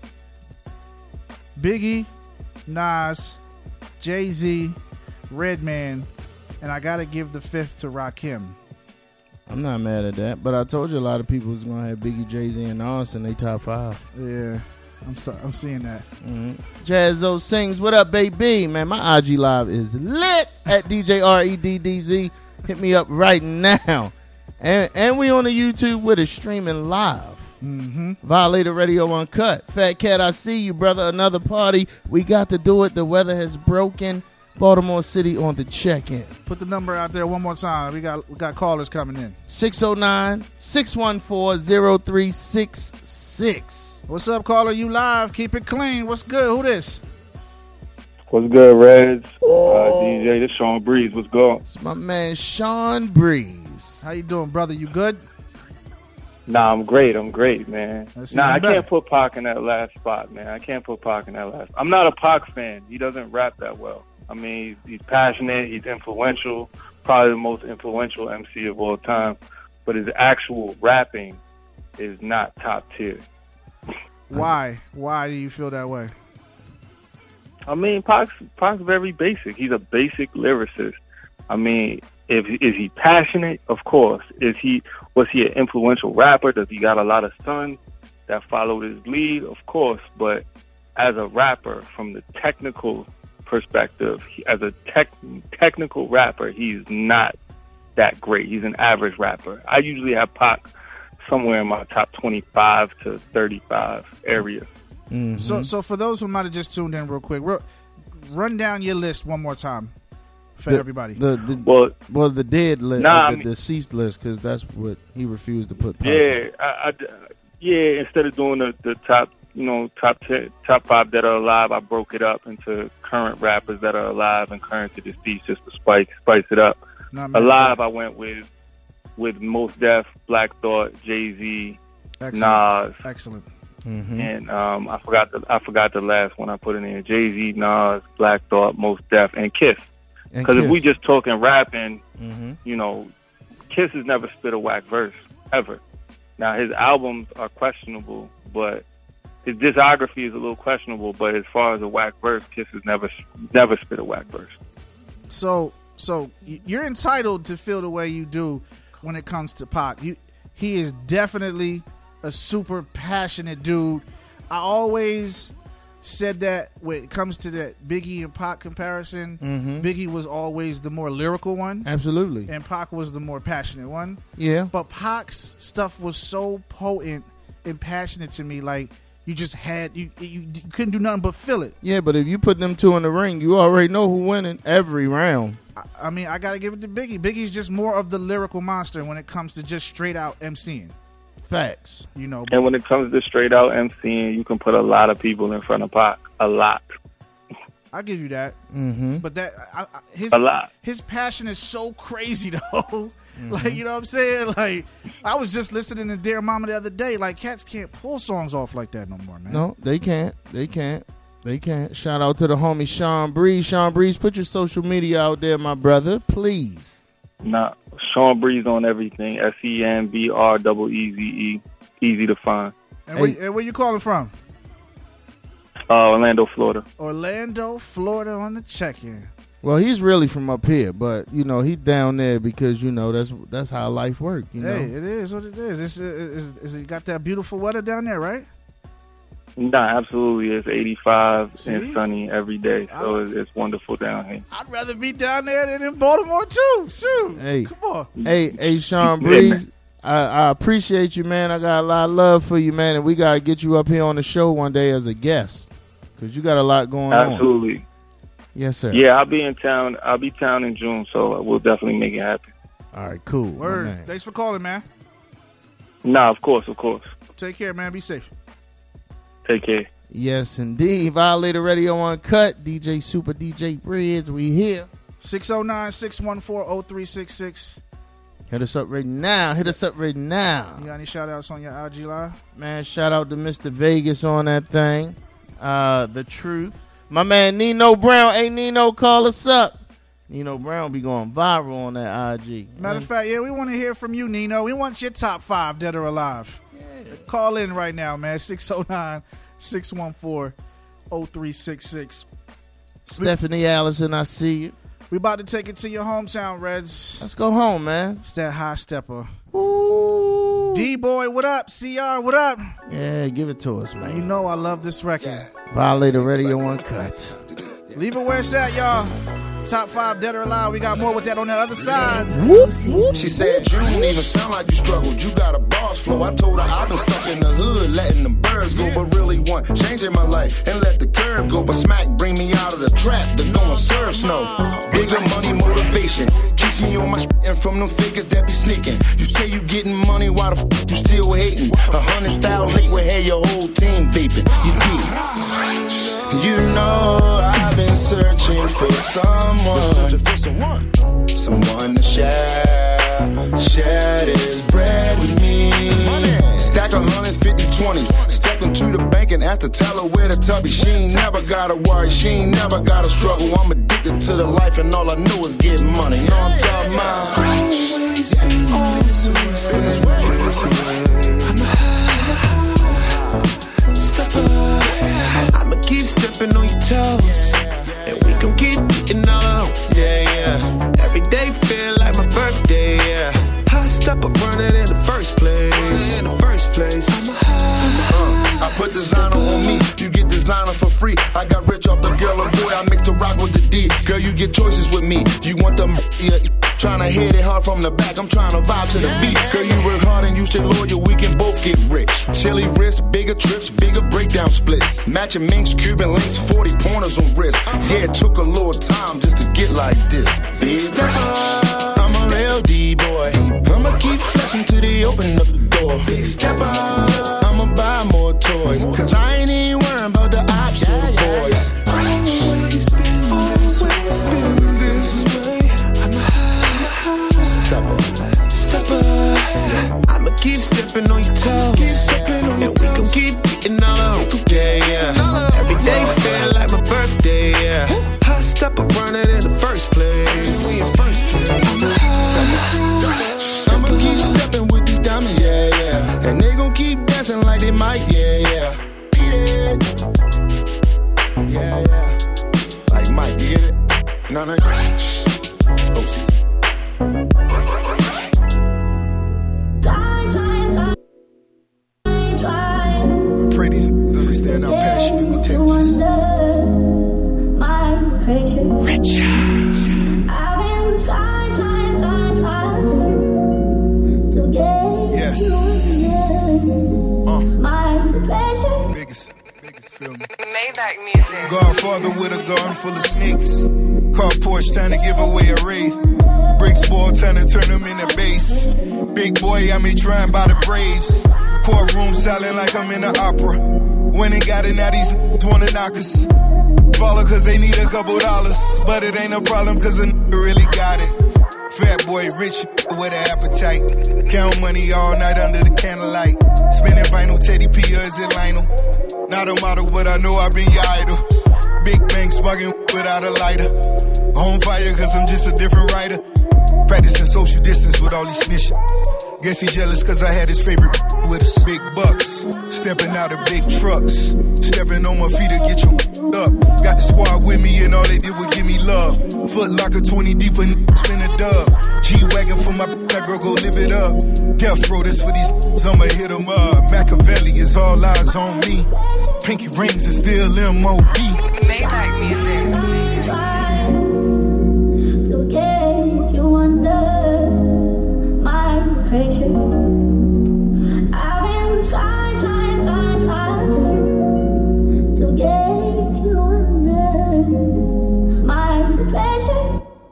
Biggie, Nas, Jay-Z, Redman, and I got to give the 5th to Rakim. I'm not mad at that, but I told you a lot of people was going to have Biggie, Jay-Z, and Nas in their top 5. Yeah. I'm seeing that. Mm-hmm. Jazzo Sings, what up, baby? Man, my IG Live is lit at DJREDDZ. Hit me up right now. And we on the YouTube with it streaming live. Mm-hmm. Violator Radio Uncut. Fat Cat, I see you, brother. Another party. We got to do it. The weather has broken. Baltimore City on the check-in. Put the number out there one more time. We got callers coming in. 609-614-0366. What's up, caller? You live. Keep it clean. What's good? Who this? What's good, Reds? DJ, this Sean Breeze. What's good? It's my man, Sean Breeze. How you doing, brother? You good? Nah, I'm great, man. I can't put Pac in that last spot, man. I'm not a Pac fan. He doesn't rap that well. I mean, he's passionate. He's influential. Probably the most influential MC of all time. But his actual rapping is not top tier. Why? Why do you feel that way? I mean, Pac's very basic. He's a basic lyricist. I mean, is he passionate? Of course. Was he an influential rapper? Does he got a lot of sons that followed his lead? Of course. But as a rapper, from the technical perspective, as a technical rapper, he's not that great. He's an average rapper. I usually have Pac somewhere in my top 25 to 35 area. Mm-hmm. So for those who might have just tuned in real quick, run down your list one more time. for everybody. The dead list, the deceased list, because that's what he refused to put. Instead of doing the top, top 5 that are alive, I broke it up into current rappers that are alive and current to deceased, just to spice it up. Alive, I went with Mos Def, Black Thought, Jay-Z, Nas. Excellent. Mm-hmm. And I forgot the last one I put in there: Jay-Z, Nas, Black Thought, Mos Def, and Kiss. Because if we just talking rapping, Kiss has never spit a whack verse ever. Now his albums are questionable, but his discography is a little questionable. But as far as a whack verse, Kiss has never spit a whack verse. So you're entitled to feel the way you do when it comes to Pac. He is definitely a super passionate dude. I always said that when it comes to that Biggie and Pac comparison, Biggie was always the more lyrical one. Absolutely. And Pac was the more passionate one. Yeah. But Pac's stuff was so potent and passionate to me. Like, you just had, you couldn't do nothing but feel it. Yeah, but if you put them two in the ring, you already know who winning every round. I mean, I got to give it to Biggie. Biggie's just more of the lyrical monster when it comes to just straight out MCing. Facts. And when it comes to straight out MCing, you can put a lot of people in front of Pac. A lot. I'll give you that. Mm-hmm. But a lot. His passion is so crazy, though. Like, you know what I'm saying? Like, I was just listening to Dear Mama the other day. Like, cats can't pull songs off like that no more, man. No, they can't. Shout out to the homie Sean Breeze. Sean Breeze, put your social media out there, my brother, please. Nah, Sean Breeze on everything. SENBREEZE. Easy to find. And where you calling from? Orlando, Florida. Orlando, Florida on the check-in. Well, he's really from up here, but he's down there because that's how life works. Hey, it is what it is. Is it got that beautiful weather down there, right? Nah, absolutely. It's 85 and sunny every day, so it's wonderful down here. I'd rather be down there than in Baltimore too. Shoot, hey, come on. Hey, Sean Breeze, I appreciate you, man. I got a lot of love for you, man, and we gotta get you up here on the show one day as a guest because you got a lot going on. Absolutely. Yes, sir. Yeah, I'll be in town. I'll be town in June, so we'll definitely make it happen. All right, cool. Word. Thanks for calling, man. Nah, of course. Take care, man. Be safe. Take care. Yes, indeed. Violator Radio Uncut. DJ Super, DJ Bridge. We here. 609-614-0366. Hit us up right now. You got any shout outs on your IG Live? Man, shout out to Mr. Vegas on that thing. The Truth. My man Nino Brown. Hey, Nino, call us up. Nino Brown be going viral on that IG. Matter of fact, we want to hear from you, Nino. We want your top 5 dead or alive. Yeah. Call in right now, man. 609-614-0366. Stephanie Allison, I see you. We about to take it to your hometown, Reds. Let's go home, man. It's that high stepper. Ooh. D-Boy, what up? CR, what up? Yeah, give it to us, man. You know I love this record. Violator Radio Uncut. Leave it where it's at, y'all. Top 5 dead or alive. We got more with that on the other side. Whoop, whoop. She said you don't even sound like you struggled. You got a boss flow. I told her I've been stuck in the hood, letting them birds go, but really want changing my life and let the curb go. But smack bring me out of the trap that no one serves no. Bigger money motivation keeps me on my shit and from them figures that be sneaking. You say you getting money, why the f you still hating? 100,000 late would have your whole team vaping. You did. You know I've been searching for someone to share this bread with me. Stack 150 20s, step into the bank and ask to tell her where the tubby. She ain't never gotta worry, she ain't never gotta struggle. I'm addicted to the life and all I know is getting money. You know what I'm talking about? Always been this way. Step up, I'ma keep stepping on your toes, and we gon' keep getting on. Yeah. Every day feel like my birthday. Yeah. High step up running in the first place. I put designer on me, you get designer for free. I got rich off the girl or boy, I mix the rock with the D. Girl, you get choices with me. Do you want the Tryna hit it hard from the back, I'm tryna vibe to the beat. Girl, you work hard and you stay loyal, we can both get rich. Chili wrist, bigger trips, bigger breakdown splits. Matching minks, Cuban links, 40 pointers on wrist. Yeah, it took a little time just to get like this. Big step up, I'm a real D-boy. I'ma keep flexing till they open up the door. Big step up, I'ma buy more toys. Cause I ain't even worrying about the ops or the boys. Always been this way. Step up. I'ma keep stepping on your toes. And we gon' keep getting all over. Yeah. Every day feel like my birthday, yeah. High step up running in the first place. I'ma keep stepping with these diamonds, yeah. And they gon' keep dancing like they might, yeah. Beat it. Yeah. Like Mike, you get it? No. Understand how passionate we take this. Rich. I've been trying to get yes. My pleasure. Biggest film. Maybach music. Godfather with a gun full of snakes. Car Porsche trying to give away a wraith. Bricks ball trying to turn them into base. Big boy, I me trying by the Braves. Courtroom silent like I'm in the opera. When they got it, now these wanna knock us. Follow cause they need a couple dollars. But it ain't a problem cause a nigga really got it. Fat boy, rich with an appetite. Count money all night under the candlelight. Spinning vinyl, Teddy P or is it Lionel? Not a model, but I know I be your idol. Big bang smugging without a lighter. On fire cause I'm just a different writer. Practicing social distance with all these snitching. Guess he jealous cause I had his favorite with us. Big bucks, stepping out of big trucks. Stepping on my feet to get you up. Got the squad with me and all they did was give me love. Foot locker 20 deep and spin a dub. G-Wagon for my that girl, go live it up. Death row, this for these I'ma hit them up. Machiavelli is all eyes on me. Pinky rings is still M.O.B. Maybach music. To get you under my pressure. I've been trying to get you under my pressure.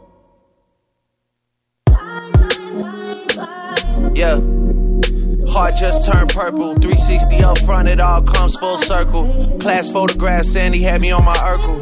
Yeah. Heart just turned purple. 360 up front, it all comes full circle. Class photograph, Sandy had me on my Urkel.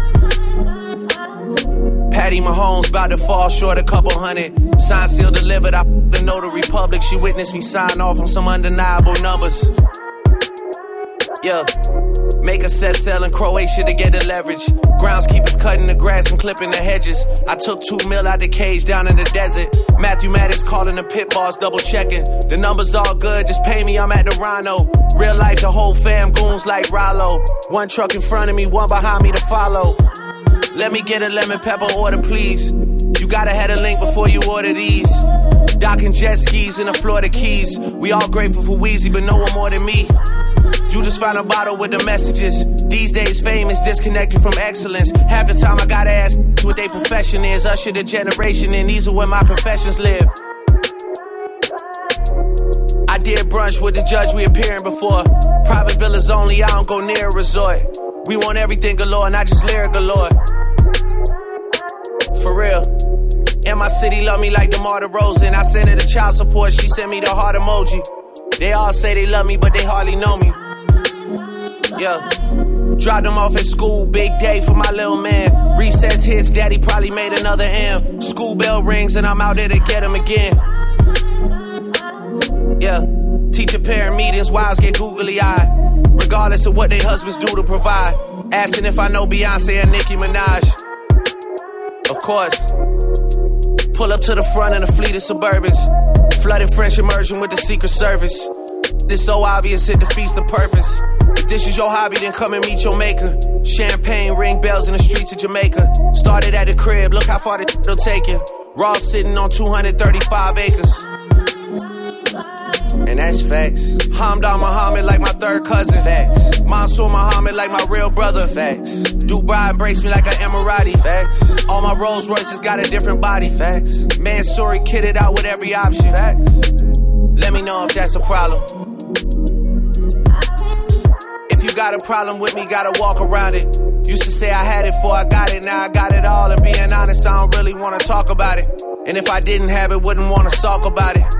Patty Mahomes about to fall short a couple hundred. Sign seal delivered, I the notary public. She witnessed me sign off on some undeniable numbers. Yeah. Make a set sail in Croatia to get the leverage. Groundskeepers cutting the grass and clipping the hedges. I took 2 mil out the cage down in the desert. Matthew Maddox calling the pit boss, double checking. The numbers all good, just pay me, I'm at the Rhino. Real life, the whole fam goons like Rollo. One truck in front of me, one behind me to follow. Let me get a lemon pepper order, please. You gotta have a link before you order these. Docking jet skis in the Florida Keys. We all grateful for Weezy, but no one more than me. You just found a bottle with the messages. These days fame is disconnected from excellence. Half the time I gotta ask what their profession is. Usher the generation and these are where my confessions live. I did brunch with the judge we appearing before. Private villas only, I don't go near a resort. We want everything galore, not just lyric galore. For real. And my city love me like DeMar DeRozan. I sent her the child support, she sent me the heart emoji. They all say they love me, but they hardly know me. Yeah. Dropped them off at school, big day for my little man. Recess hits, daddy probably made another M. School bell rings and I'm out there to get him again. Yeah. Teacher parent meetings, wives get googly eyed. Regardless of what their husbands do to provide. Asking if I know Beyonce and Nicki Minaj. Of course. Pull up to the front in a fleet of Suburbans. Flooded French immersion with the Secret Service. This so obvious it defeats the purpose. If this is your hobby, then come and meet your maker. Champagne, ring bells in the streets of Jamaica. Started at the crib, look how far this will take you. Raw sitting on 235 acres. and that's facts. Hamdan Muhammad like my third cousin. Facts. Mansour Muhammad like my real brother. Facts. Dubai embraced me like an Emirati. Facts. All my Rolls Royces got a different body. Facts. Mansouri kitted out with every option. Facts. Let me know if that's a problem. If you got a problem with me, gotta walk around it. Used to say I had it before I got it, now I got it all. And being honest, I don't really wanna talk about it. And if I didn't have it, wouldn't wanna talk about it.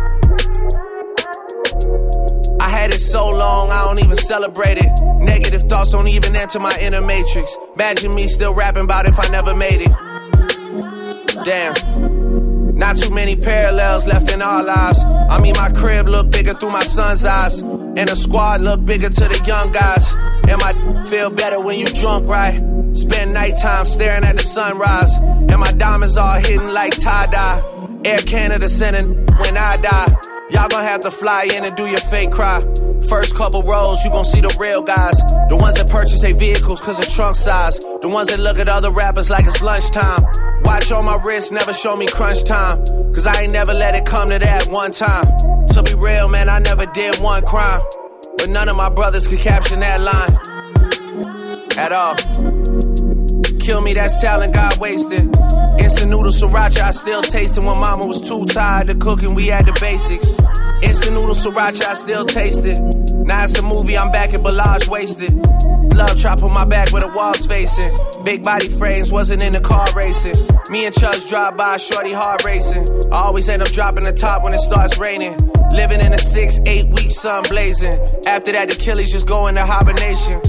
I had it so long, I don't even celebrate it. Negative thoughts don't even enter my inner matrix. Imagine me still rapping about if I never made it. Damn. Not too many parallels left in our lives. I mean, my crib look bigger through my son's eyes. And the squad look bigger to the young guys. And my feel better when you drunk, right? Spend nighttime staring at the sunrise. And my diamonds all hidden like tie-dye. Air Canada sending when I die. Y'all gon' have to fly in and do your fake cry. First couple rows, you gon' see the real guys. The ones that purchase their vehicles cause of trunk size. The ones that look at other rappers like it's lunchtime. Watch on my wrist, never show me crunch time. Cause I ain't never let it come to that one time. To be real, man, I never did one crime. But none of my brothers could capture that line at all. Kill me, that's talent God wasted. Instant noodle sriracha, I still tasting. When mama was too tired to cook and we had the basics. Instant noodle sriracha, I still taste it. Now it's a movie, I'm back at Bellage wasted. Love trap on my back where the walls facing. Big body frames, wasn't in the car racing. Me and Chubbs drive by, shorty hard racing. I always end up dropping the top when it starts raining. Living in a 6-8 week sun blazing. After that, the Achilles just go into hibernation.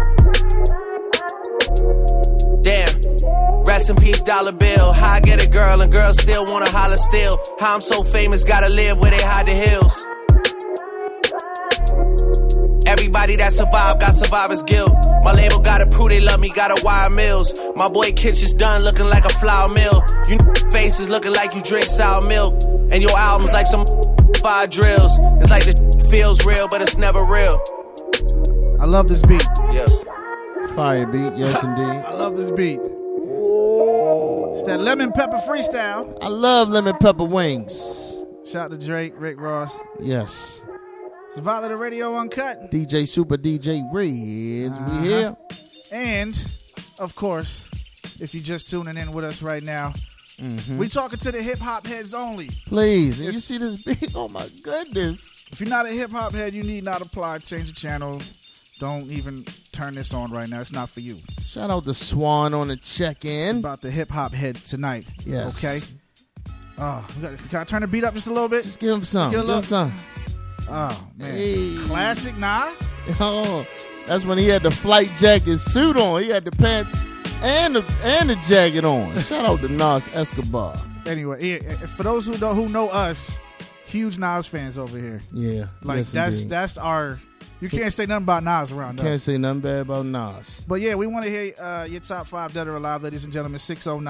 Damn. Rest in peace, dollar bill. How I get a girl and girls still wanna holler still. How I'm so famous, gotta live where they hide the hills. Everybody that survived got survivor's guilt. My label gotta prove they love me, gotta wire mills. My boy Kitchen's done looking like a flour mill. You faces looking like you drink sour milk. And your album's like some fire drills. It's like the feels real, but it's never real. I love this beat. Yeah. Fire beat, yes indeed. I love this beat. It's that lemon pepper freestyle. I love lemon pepper wings. Shout out to Drake, Rick Ross. Yes. It's Violator Radio Uncut. DJ Super DJ Reds, we here. And, of course, if you're just tuning in with us right now, we talking to the hip-hop heads only. Please, and you see this beat? Oh, my goodness. If you're not a hip-hop head, you need not apply. Change the channel. Don't even turn this on right now. It's not for you. Shout out to Swan on the check-in. It's about the hip-hop heads tonight. Yes. Okay? Oh, can I turn the beat up just a little bit? Just give him some. Give him some. Oh, man. Hey. Classic Nas. Oh, that's when he had the flight jacket suit on. He had the pants and the jacket on. Shout out to Nas Escobar. Anyway, for those who know us, huge Nas fans over here. Yeah. Like, yes, that's our... You can't say nothing about Nas around us. Can't say nothing bad about Nas. But yeah, we want to hear your top 5 dead or alive, ladies and gentlemen.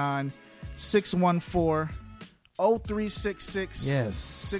609-614-0366. Yes.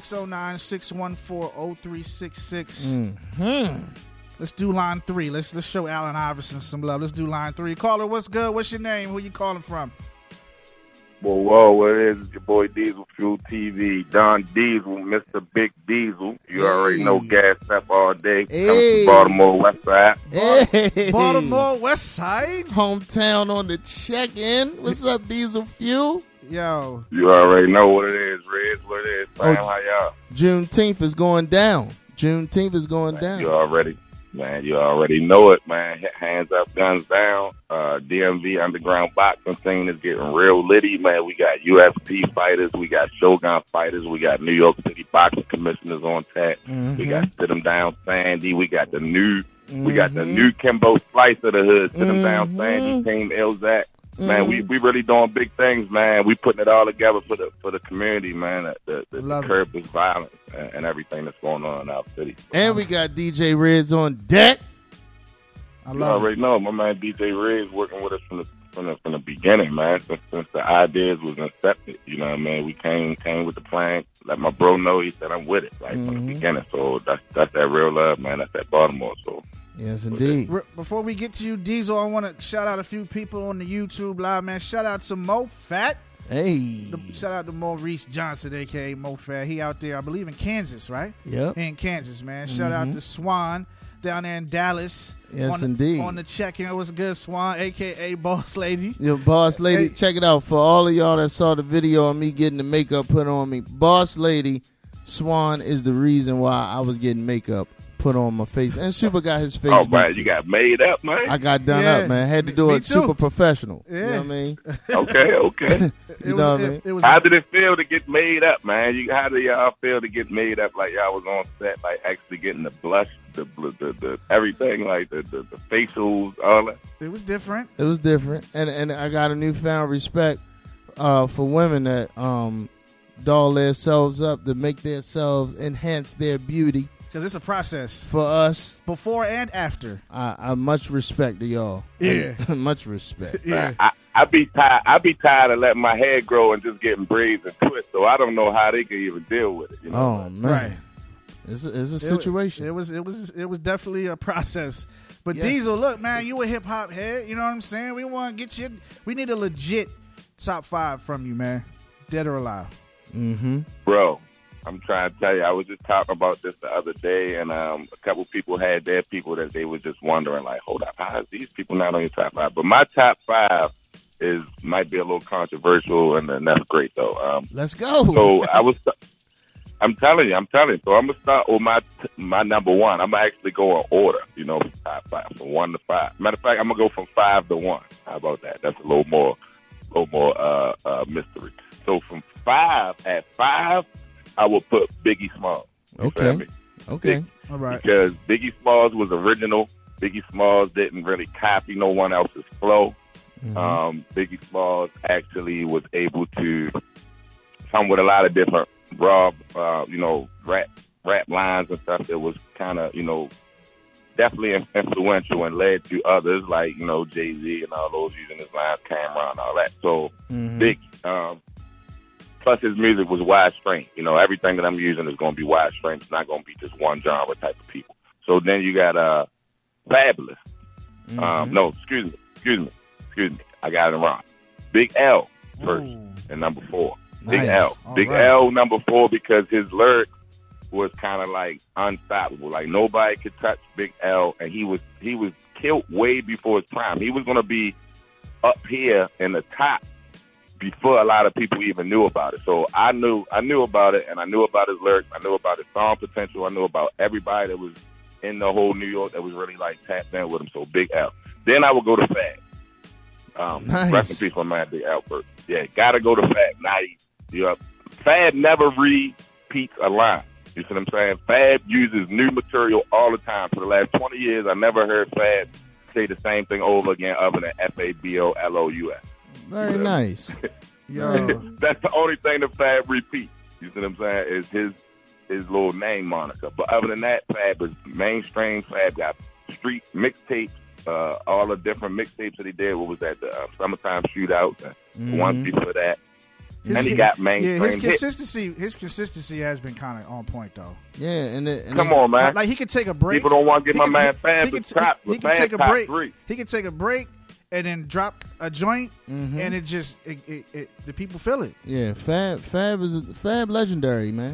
609-614-0366. Let's do line 3. Let's show Allen Iverson some love. Let's do line 3. Caller, what's good? What's your name? Who you calling from? Whoa, what it is? It's your boy Diesel Fuel TV. Don Diesel, Mr. Big Diesel. You already know gas up all day. Comes to Baltimore West Side. Hey. Baltimore West Side? Hometown on the check-in. What's up, Diesel Fuel? Yo. You already know what it is, Reds. What it is, man. How y'all? Juneteenth is going down. Juneteenth is going down. You already know it, man. Hands up, guns down. DMV underground boxing scene is getting real litty, man. We got UFC fighters, we got Shogun fighters, we got New York City boxing commissioners on tap. We got Sit 'em Down Sandy. We got the new Kimbo Slice of the hood. Sit 'em Down Sandy, Team Elzak. Man, we really doing big things, man. We putting it all together for the community, man. The curb this violence and everything that's going on in our city. And we got DJ Reds on deck. You already know my man DJ Reds working with us from the beginning, man. Since the ideas was incepted, you know what I mean. We came with the plan. Let my bro know. He said I'm with it, from the beginning. So that's that real love, man. That's that Baltimore. So. Yes, indeed. Before we get to you, Diesel, I want to shout out a few people on the YouTube live, man. Shout out to Mo Fat. Hey. Shout out to Maurice Johnson, a.k.a. MoFad. He out there, I believe, in Kansas, right? Yep. In Kansas, man. Shout out to Swan down there in Dallas. Yes, indeed. On the check-in. It was good, Swan, a.k.a. Boss Lady. Yo, Boss Lady, check it out. For all of y'all that saw the video of me getting the makeup put on me, Boss Lady, Swan is the reason why I was getting makeup put on my face. And Super got his face. Oh, man, you got made up, man. I got done up, man. Had to do it too. super professional. Yeah. You know what I mean? Okay. You know what I mean? How did it feel to get made up, man? How did y'all feel to get made up? Like y'all was on set, like actually getting the blush, the everything, like the facials, all that. It was different. It was different, and I got a newfound respect for women that doll themselves up to make themselves enhance their beauty. Because it's a process for us, before and after. I much respect to y'all. Yeah, much respect. Yeah, I be tired of letting my hair grow and just getting braids and twists. So I don't know how they can even deal with it. You know? Oh man, right. It's a situation. It was definitely a process. But Yeah. Diesel, look, man, you a hip hop head. You know what I'm saying? We want to get you. We need a legit top 5 from you, man. Dead or alive. Mm-hmm. Bro, I'm trying to tell you, I was just talking about this the other day, and a couple people had their people that they were just wondering, like, hold up, how is these people not on your top 5? But my top 5 might be a little controversial, and that's great, though. Let's go. So I'm telling you. So I'm going to start with my number 1. I'm going to actually go in order, top 5, from 1 to 5. Matter of fact, I'm going to go from 5 to 1. How about that? That's a little more mystery. So from 5, at 5, I will put Biggie Smalls. You feel me? Okay. All right. Because Biggie Smalls was original. Biggie Smalls didn't really copy no one else's flow. Mm-hmm. Biggie Smalls actually was able to come with a lot of different raw, rap lines and stuff that was kind of, definitely influential and led to others like, Jay-Z and all those using his lines, Cameron and all that. So Biggie. Plus, his music was widestream. Everything that I'm using is going to be widestream. It's not going to be just one genre type of people. So then you got Fabulous. No, excuse me. I got it wrong. Big L first and number 4. Big L. All Big right. L number 4 because his lyrics was kind of like unstoppable. Like nobody could touch Big L, and he was killed way before his prime. He was going to be up here in the top before a lot of people even knew about it. So I knew about it, and I knew about his lyrics. I knew about his song potential. I knew about everybody that was in the whole New York that was really like tapped in with him. So Big L. Then I would go to Fab. Nice. Rest in peace, my man, Big L first. Yeah, gotta go to Fab. Fab never repeats a line. You see what I'm saying? Fab uses new material all the time. For the last 20 years, I never heard Fab say the same thing over again other than Fabolous. Very nice. That's the only thing that Fab repeats. You see what I'm saying? Is his little name moniker. But other than that, Fab is mainstream. Fab got street mixtapes, all the different mixtapes that he did. What was that? The Summertime Shootout. The one before that. And he got mainstream hits. His consistency has been kind of on point, though. Yeah, and Come on, man. Like he could take a break. People don't want to give my man Fab he the could top. he But could take a Fab break. top 3. He could take a break and then drop a joint, and it just the people feel it. Yeah, Fab legendary, man.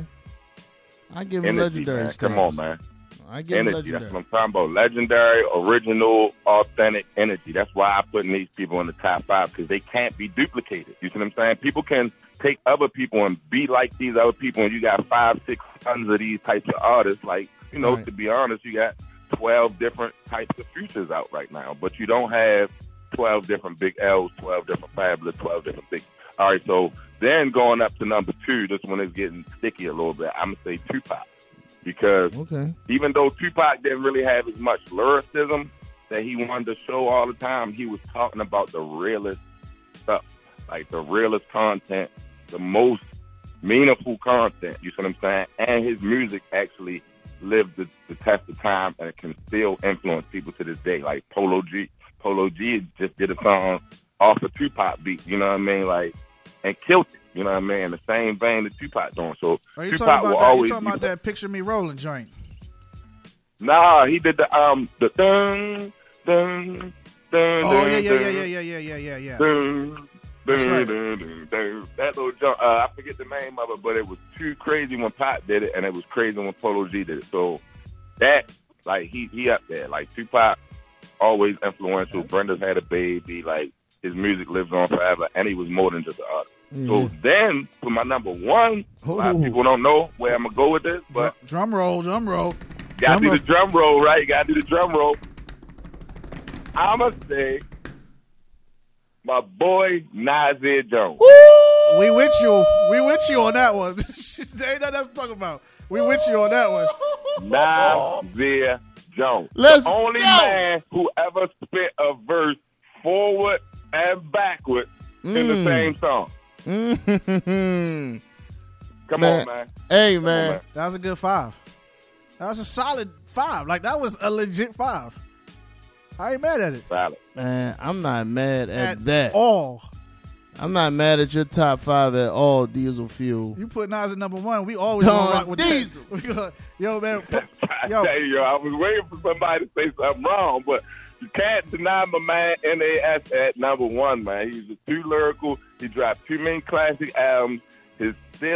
I give him Energy, legendary man. status. Come on, man. I give him Energy. legendary. That's what I'm talking about. Legendary, original, authentic energy. That's why I'm putting these people in the top 5 because they can't be duplicated. You see what I'm saying? People can take other people and be like these other people, and you got 5, 6 tons of these types of artists. Like, Right. to be honest, you got 12 different types of futures out right now, but you don't have 12 different Big L's, 12 different Fabulous, 12 different Big. All right, so then going up to number 2, this one is getting sticky a little bit. I'm going to say Tupac. Because even though Tupac didn't really have as much lyricism that he wanted to show all the time, he was talking about the realest stuff, like the realest content, the most meaningful content, you see what I'm saying? And his music actually lived the test of time and it can still influence people to this day. Like Polo G. Polo G just did a song off a Tupac beat, you know what I mean? Like, and killed it, you know what I mean? In the same vein that Tupac doing. So Are you Tupac talking will about that? You always talking be about that Picture Me Rolling joint? Nah, he did the dun dun dun. Oh dun, yeah. Dun, That's right. That little jump, I forget the name of it, but it was too crazy when Pop did it, and it was crazy when Polo G did it. So that, like, he up there. Like, Tupac, always influential. Brenda's Had a Baby. Like, his music lives on forever, and he was more than just an artist. Yeah. So then, for my number one, a lot of people don't know where I'm going to go with this, but... Drum roll. Got to do the drum roll, right? You got to do the drum roll. I'm going to say my boy Nasir Jones. We with you on that one. There ain't nothing else to talk about. We with you on that one. Nasir Jones. Let's the only go. man who ever spit a verse forward and backward in the same song. Come on, man. Hey, man. That was a good 5. That was a solid 5. Like, that was a legit 5. I ain't mad at it. Solid. Man, I'm not mad at that. All. I'm not mad at your top 5 at all, Diesel Fuel. You put Nas at number 1. We always gonna rock with Diesel. That. Yo, man. I tell you, I was waiting for somebody to say something wrong, but you can't deny my man NAS at number 1, man. He's just too lyrical. He dropped too many classic albums. His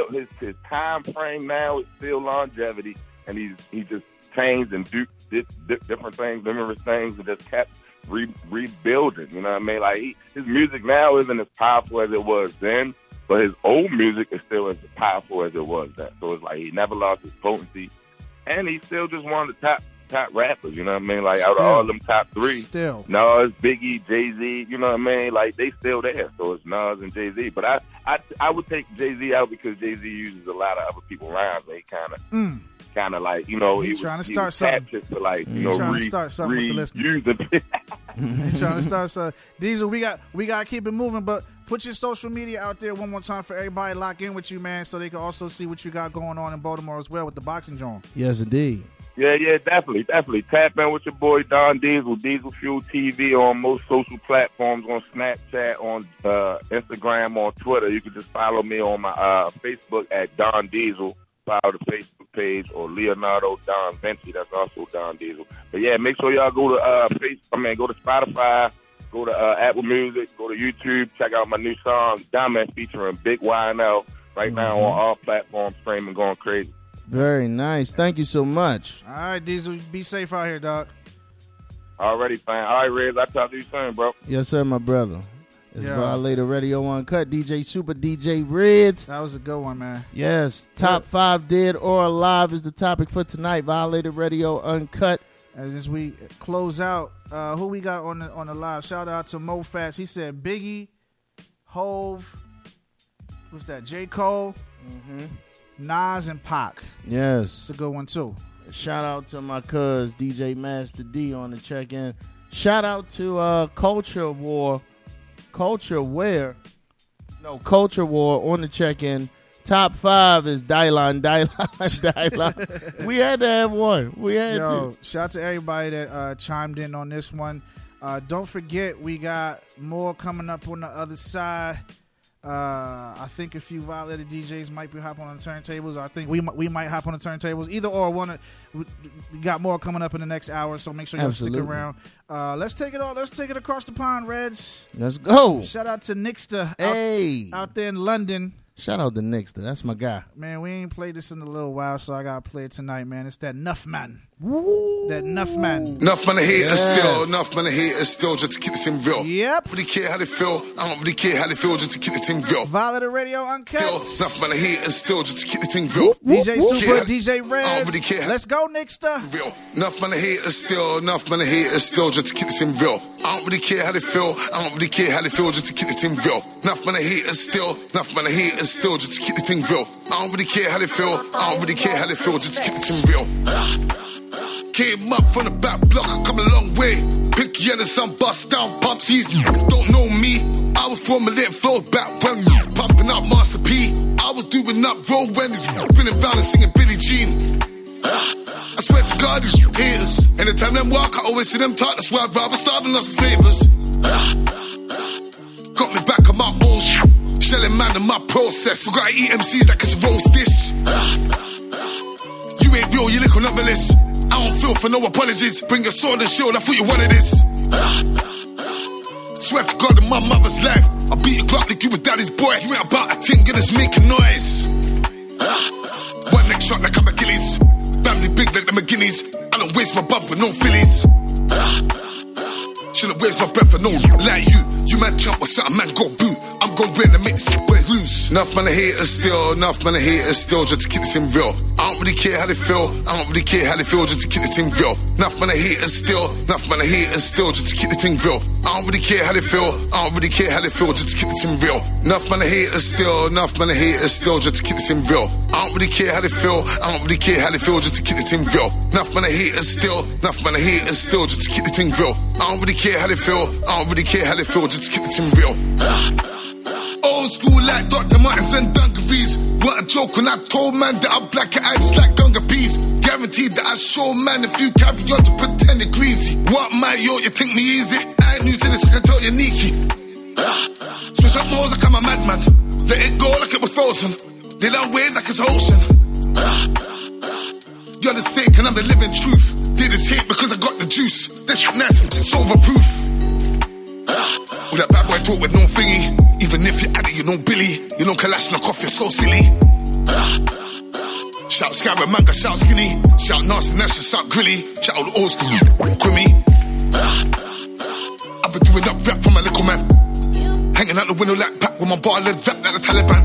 time frame now is still longevity, and he just changed and did different things, numerous things, and just kept rebuilding. You know what I mean? Like his music now isn't as powerful as it was then, but his old music is still as powerful as it was then. So it's like he never lost his potency, and he's still just one of the top rappers. You know what I mean? Like out of all them top 3, still Nas, Biggie, Jay-Z. You know what I mean? Like they still there. So it's Nas and Jay-Z. But I would take Jay-Z out because Jay-Z uses a lot of other people's rhymes. They kind of like, you know, he trying to start something. To like, you know, trying to start something with the listeners. He's trying to start something. Diesel, we got to keep it moving, but put your social media out there one more time for everybody to lock in with you, man, so they can also see what you got going on in Baltimore as well with the boxing joint. Yes, indeed. Yeah, definitely. Tap in with your boy Don Diesel, Diesel Fuel TV on most social platforms, on Snapchat, on Instagram, on Twitter. You can just follow me on my Facebook at Don Diesel. Follow the Facebook page, or Leonardo Don Vinci. That's also Don Diesel. But yeah, make sure y'all go to go to Spotify, go to Apple Music, go to YouTube, check out my new song Diamond featuring Big YNL right now on all platforms, streaming, going crazy. Very nice. Thank you so much. All right, Diesel, be safe out here, dog. Already, fine. All right, Riz, I'll talk to you soon, bro. Yes, sir, my brother. It's Violator Radio Uncut, DJ Super, DJ Reds. That was a good one, man. Yes, top 5 dead or alive is the topic for tonight. Violator Radio Uncut. As we close out, who we got on the live? Shout out to Mo Fast. He said Biggie, Hove, what's that? J. Cole, Nas, and Pac. Yes, it's a good one too. Shout out to my cuz DJ Master D on the check-in. Shout out to Culture War on the check-in. Top 5 is Dylan. We had to have one. Shout out to everybody that chimed in on this one. Don't forget, we got more coming up on the other side. I think a few Violator DJs might be hopping on the turntables. I think we might hop on the turntables. Either or, we got more coming up in the next hour, so make sure you stick around. Let's take it across the pond, Reds. Let's go. Shout out to Nixter out there in London. Shout out to Nixter. That's my guy. Man, we ain't played this in a little while, so I gotta play it tonight, man. It's that Nuff Man. That Nuff Man. Enough man to hate us still. Enough man to hate us still, just to keep this thing real. Yep. Really care how they feel. I don't really care how they feel, just to keep this thing real. Violator Radio Uncut. Enough man to hate us still, just to keep this thing real. DJ Super, DJ Reds. I don't really care. Let's go, Nixter. Real. Enough man to hate us still. Enough man to hate us still, just to keep this thing real. I don't really care how they feel. I don't really care how they feel, just to keep this thing real. Enough man to hate us still. Enough man to hate us still, just to keep the thing real. I don't really care how they feel. I don't really care how they feel, just to keep the thing real. Came up from the back block, come a long way. Picky and some bust down pumps. These niggas don't know me. I was formulating flows back when pumping up Master P. I was doing up road when he's spinning round and singing Billie Jean. I swear to God, these haters. Anytime them walk, I always see them talk. That's why I'd rather starve than ask for favors. Got me back on my old shit. Shelling man in my process. We gotta eat MCs like it's a roast dish. You ain't real, you little novelist. I don't feel for no apologies. Bring your sword and shield, I thought you wanted this. Swear to God in my mother's life, I'll beat you up like you was daddy's boy. You ain't about a thing, get us making noise. One next shot like I'm Achilles. Family big like the McGinneys. I don't waste my bub with no fillies. Shouldn't waste my breath for no like you. You man jump or something, man go boot. I'm gon' win and make these boys lose. Enough man of haters still, enough man of haters still, just to keep this thing real. I don't really care how they feel, I don't really care how they feel, just to keep this thing real. Enough man of haters still, enough man of haters still, just to keep the thing real. I don't really care how they feel, I don't really care how they feel, just to keep the thing real. Enough man of haters still, enough man of haters still, just to keep this thing real. I don't really care how they feel, I don't really care how they feel, just to keep the thing real. Enough man of haters still, enough man of haters still, just to keep the thing real. I don't really care how they feel, I don't really care how they feel, just to keep the thing real. Old school like Dr. Martens and dungarees. What a joke when I told man that I'm black and I just like gunga peas. Guaranteed that I show man if you carry on to pretend it greasy. What my yo, you think me easy? I ain't new to this, I can tell you Niki. Switch up modes like I'm a madman. Let it go like it was frozen. They done waves like it's ocean. You're the fake and I'm the living truth. Did this hate because I got the juice. This shit nice, it's overproof. With that bad boy talk with no thingy. Even if you're at it, you know Billy. You know Kalashnikov, you're so silly. Shout Scaramanga, shout Skinny. Shout Nasty Nasha, shout Grilly. Shout all the old school, Grimmy. I've been doing up rap for my little man. Hanging out the window like Pac with my bar led rap like the Taliban.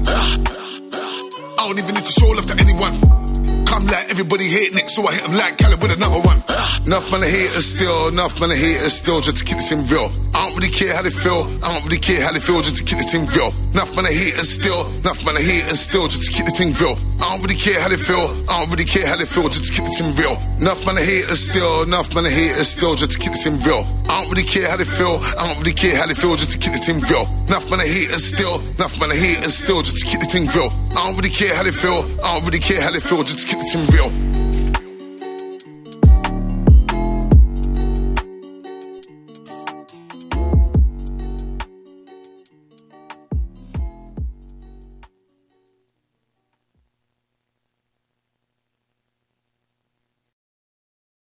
I don't even need to show love to anyone. Come like everybody hate Nick, so I hit him like Cali with another one. Enough man of haters still, enough man of haters still, just to keep this thing real. I don't really care how they feel, I don't really care how they feel, just to keep this thing real. Enough man of haters still, enough man of haters still, just to keep the thing real. I don't really care how they feel, I don't really care how they feel, just to keep the thing real. Enough man of haters still, enough man of haters still, just to keep the thing real. I don't really care how they feel, I don't really care how they feel, just to keep the thing real. Enough man of haters still, enough man of haters still, just to keep the thing real. I don't really care how they feel, I don't really care how they feel, just to keep the thing real.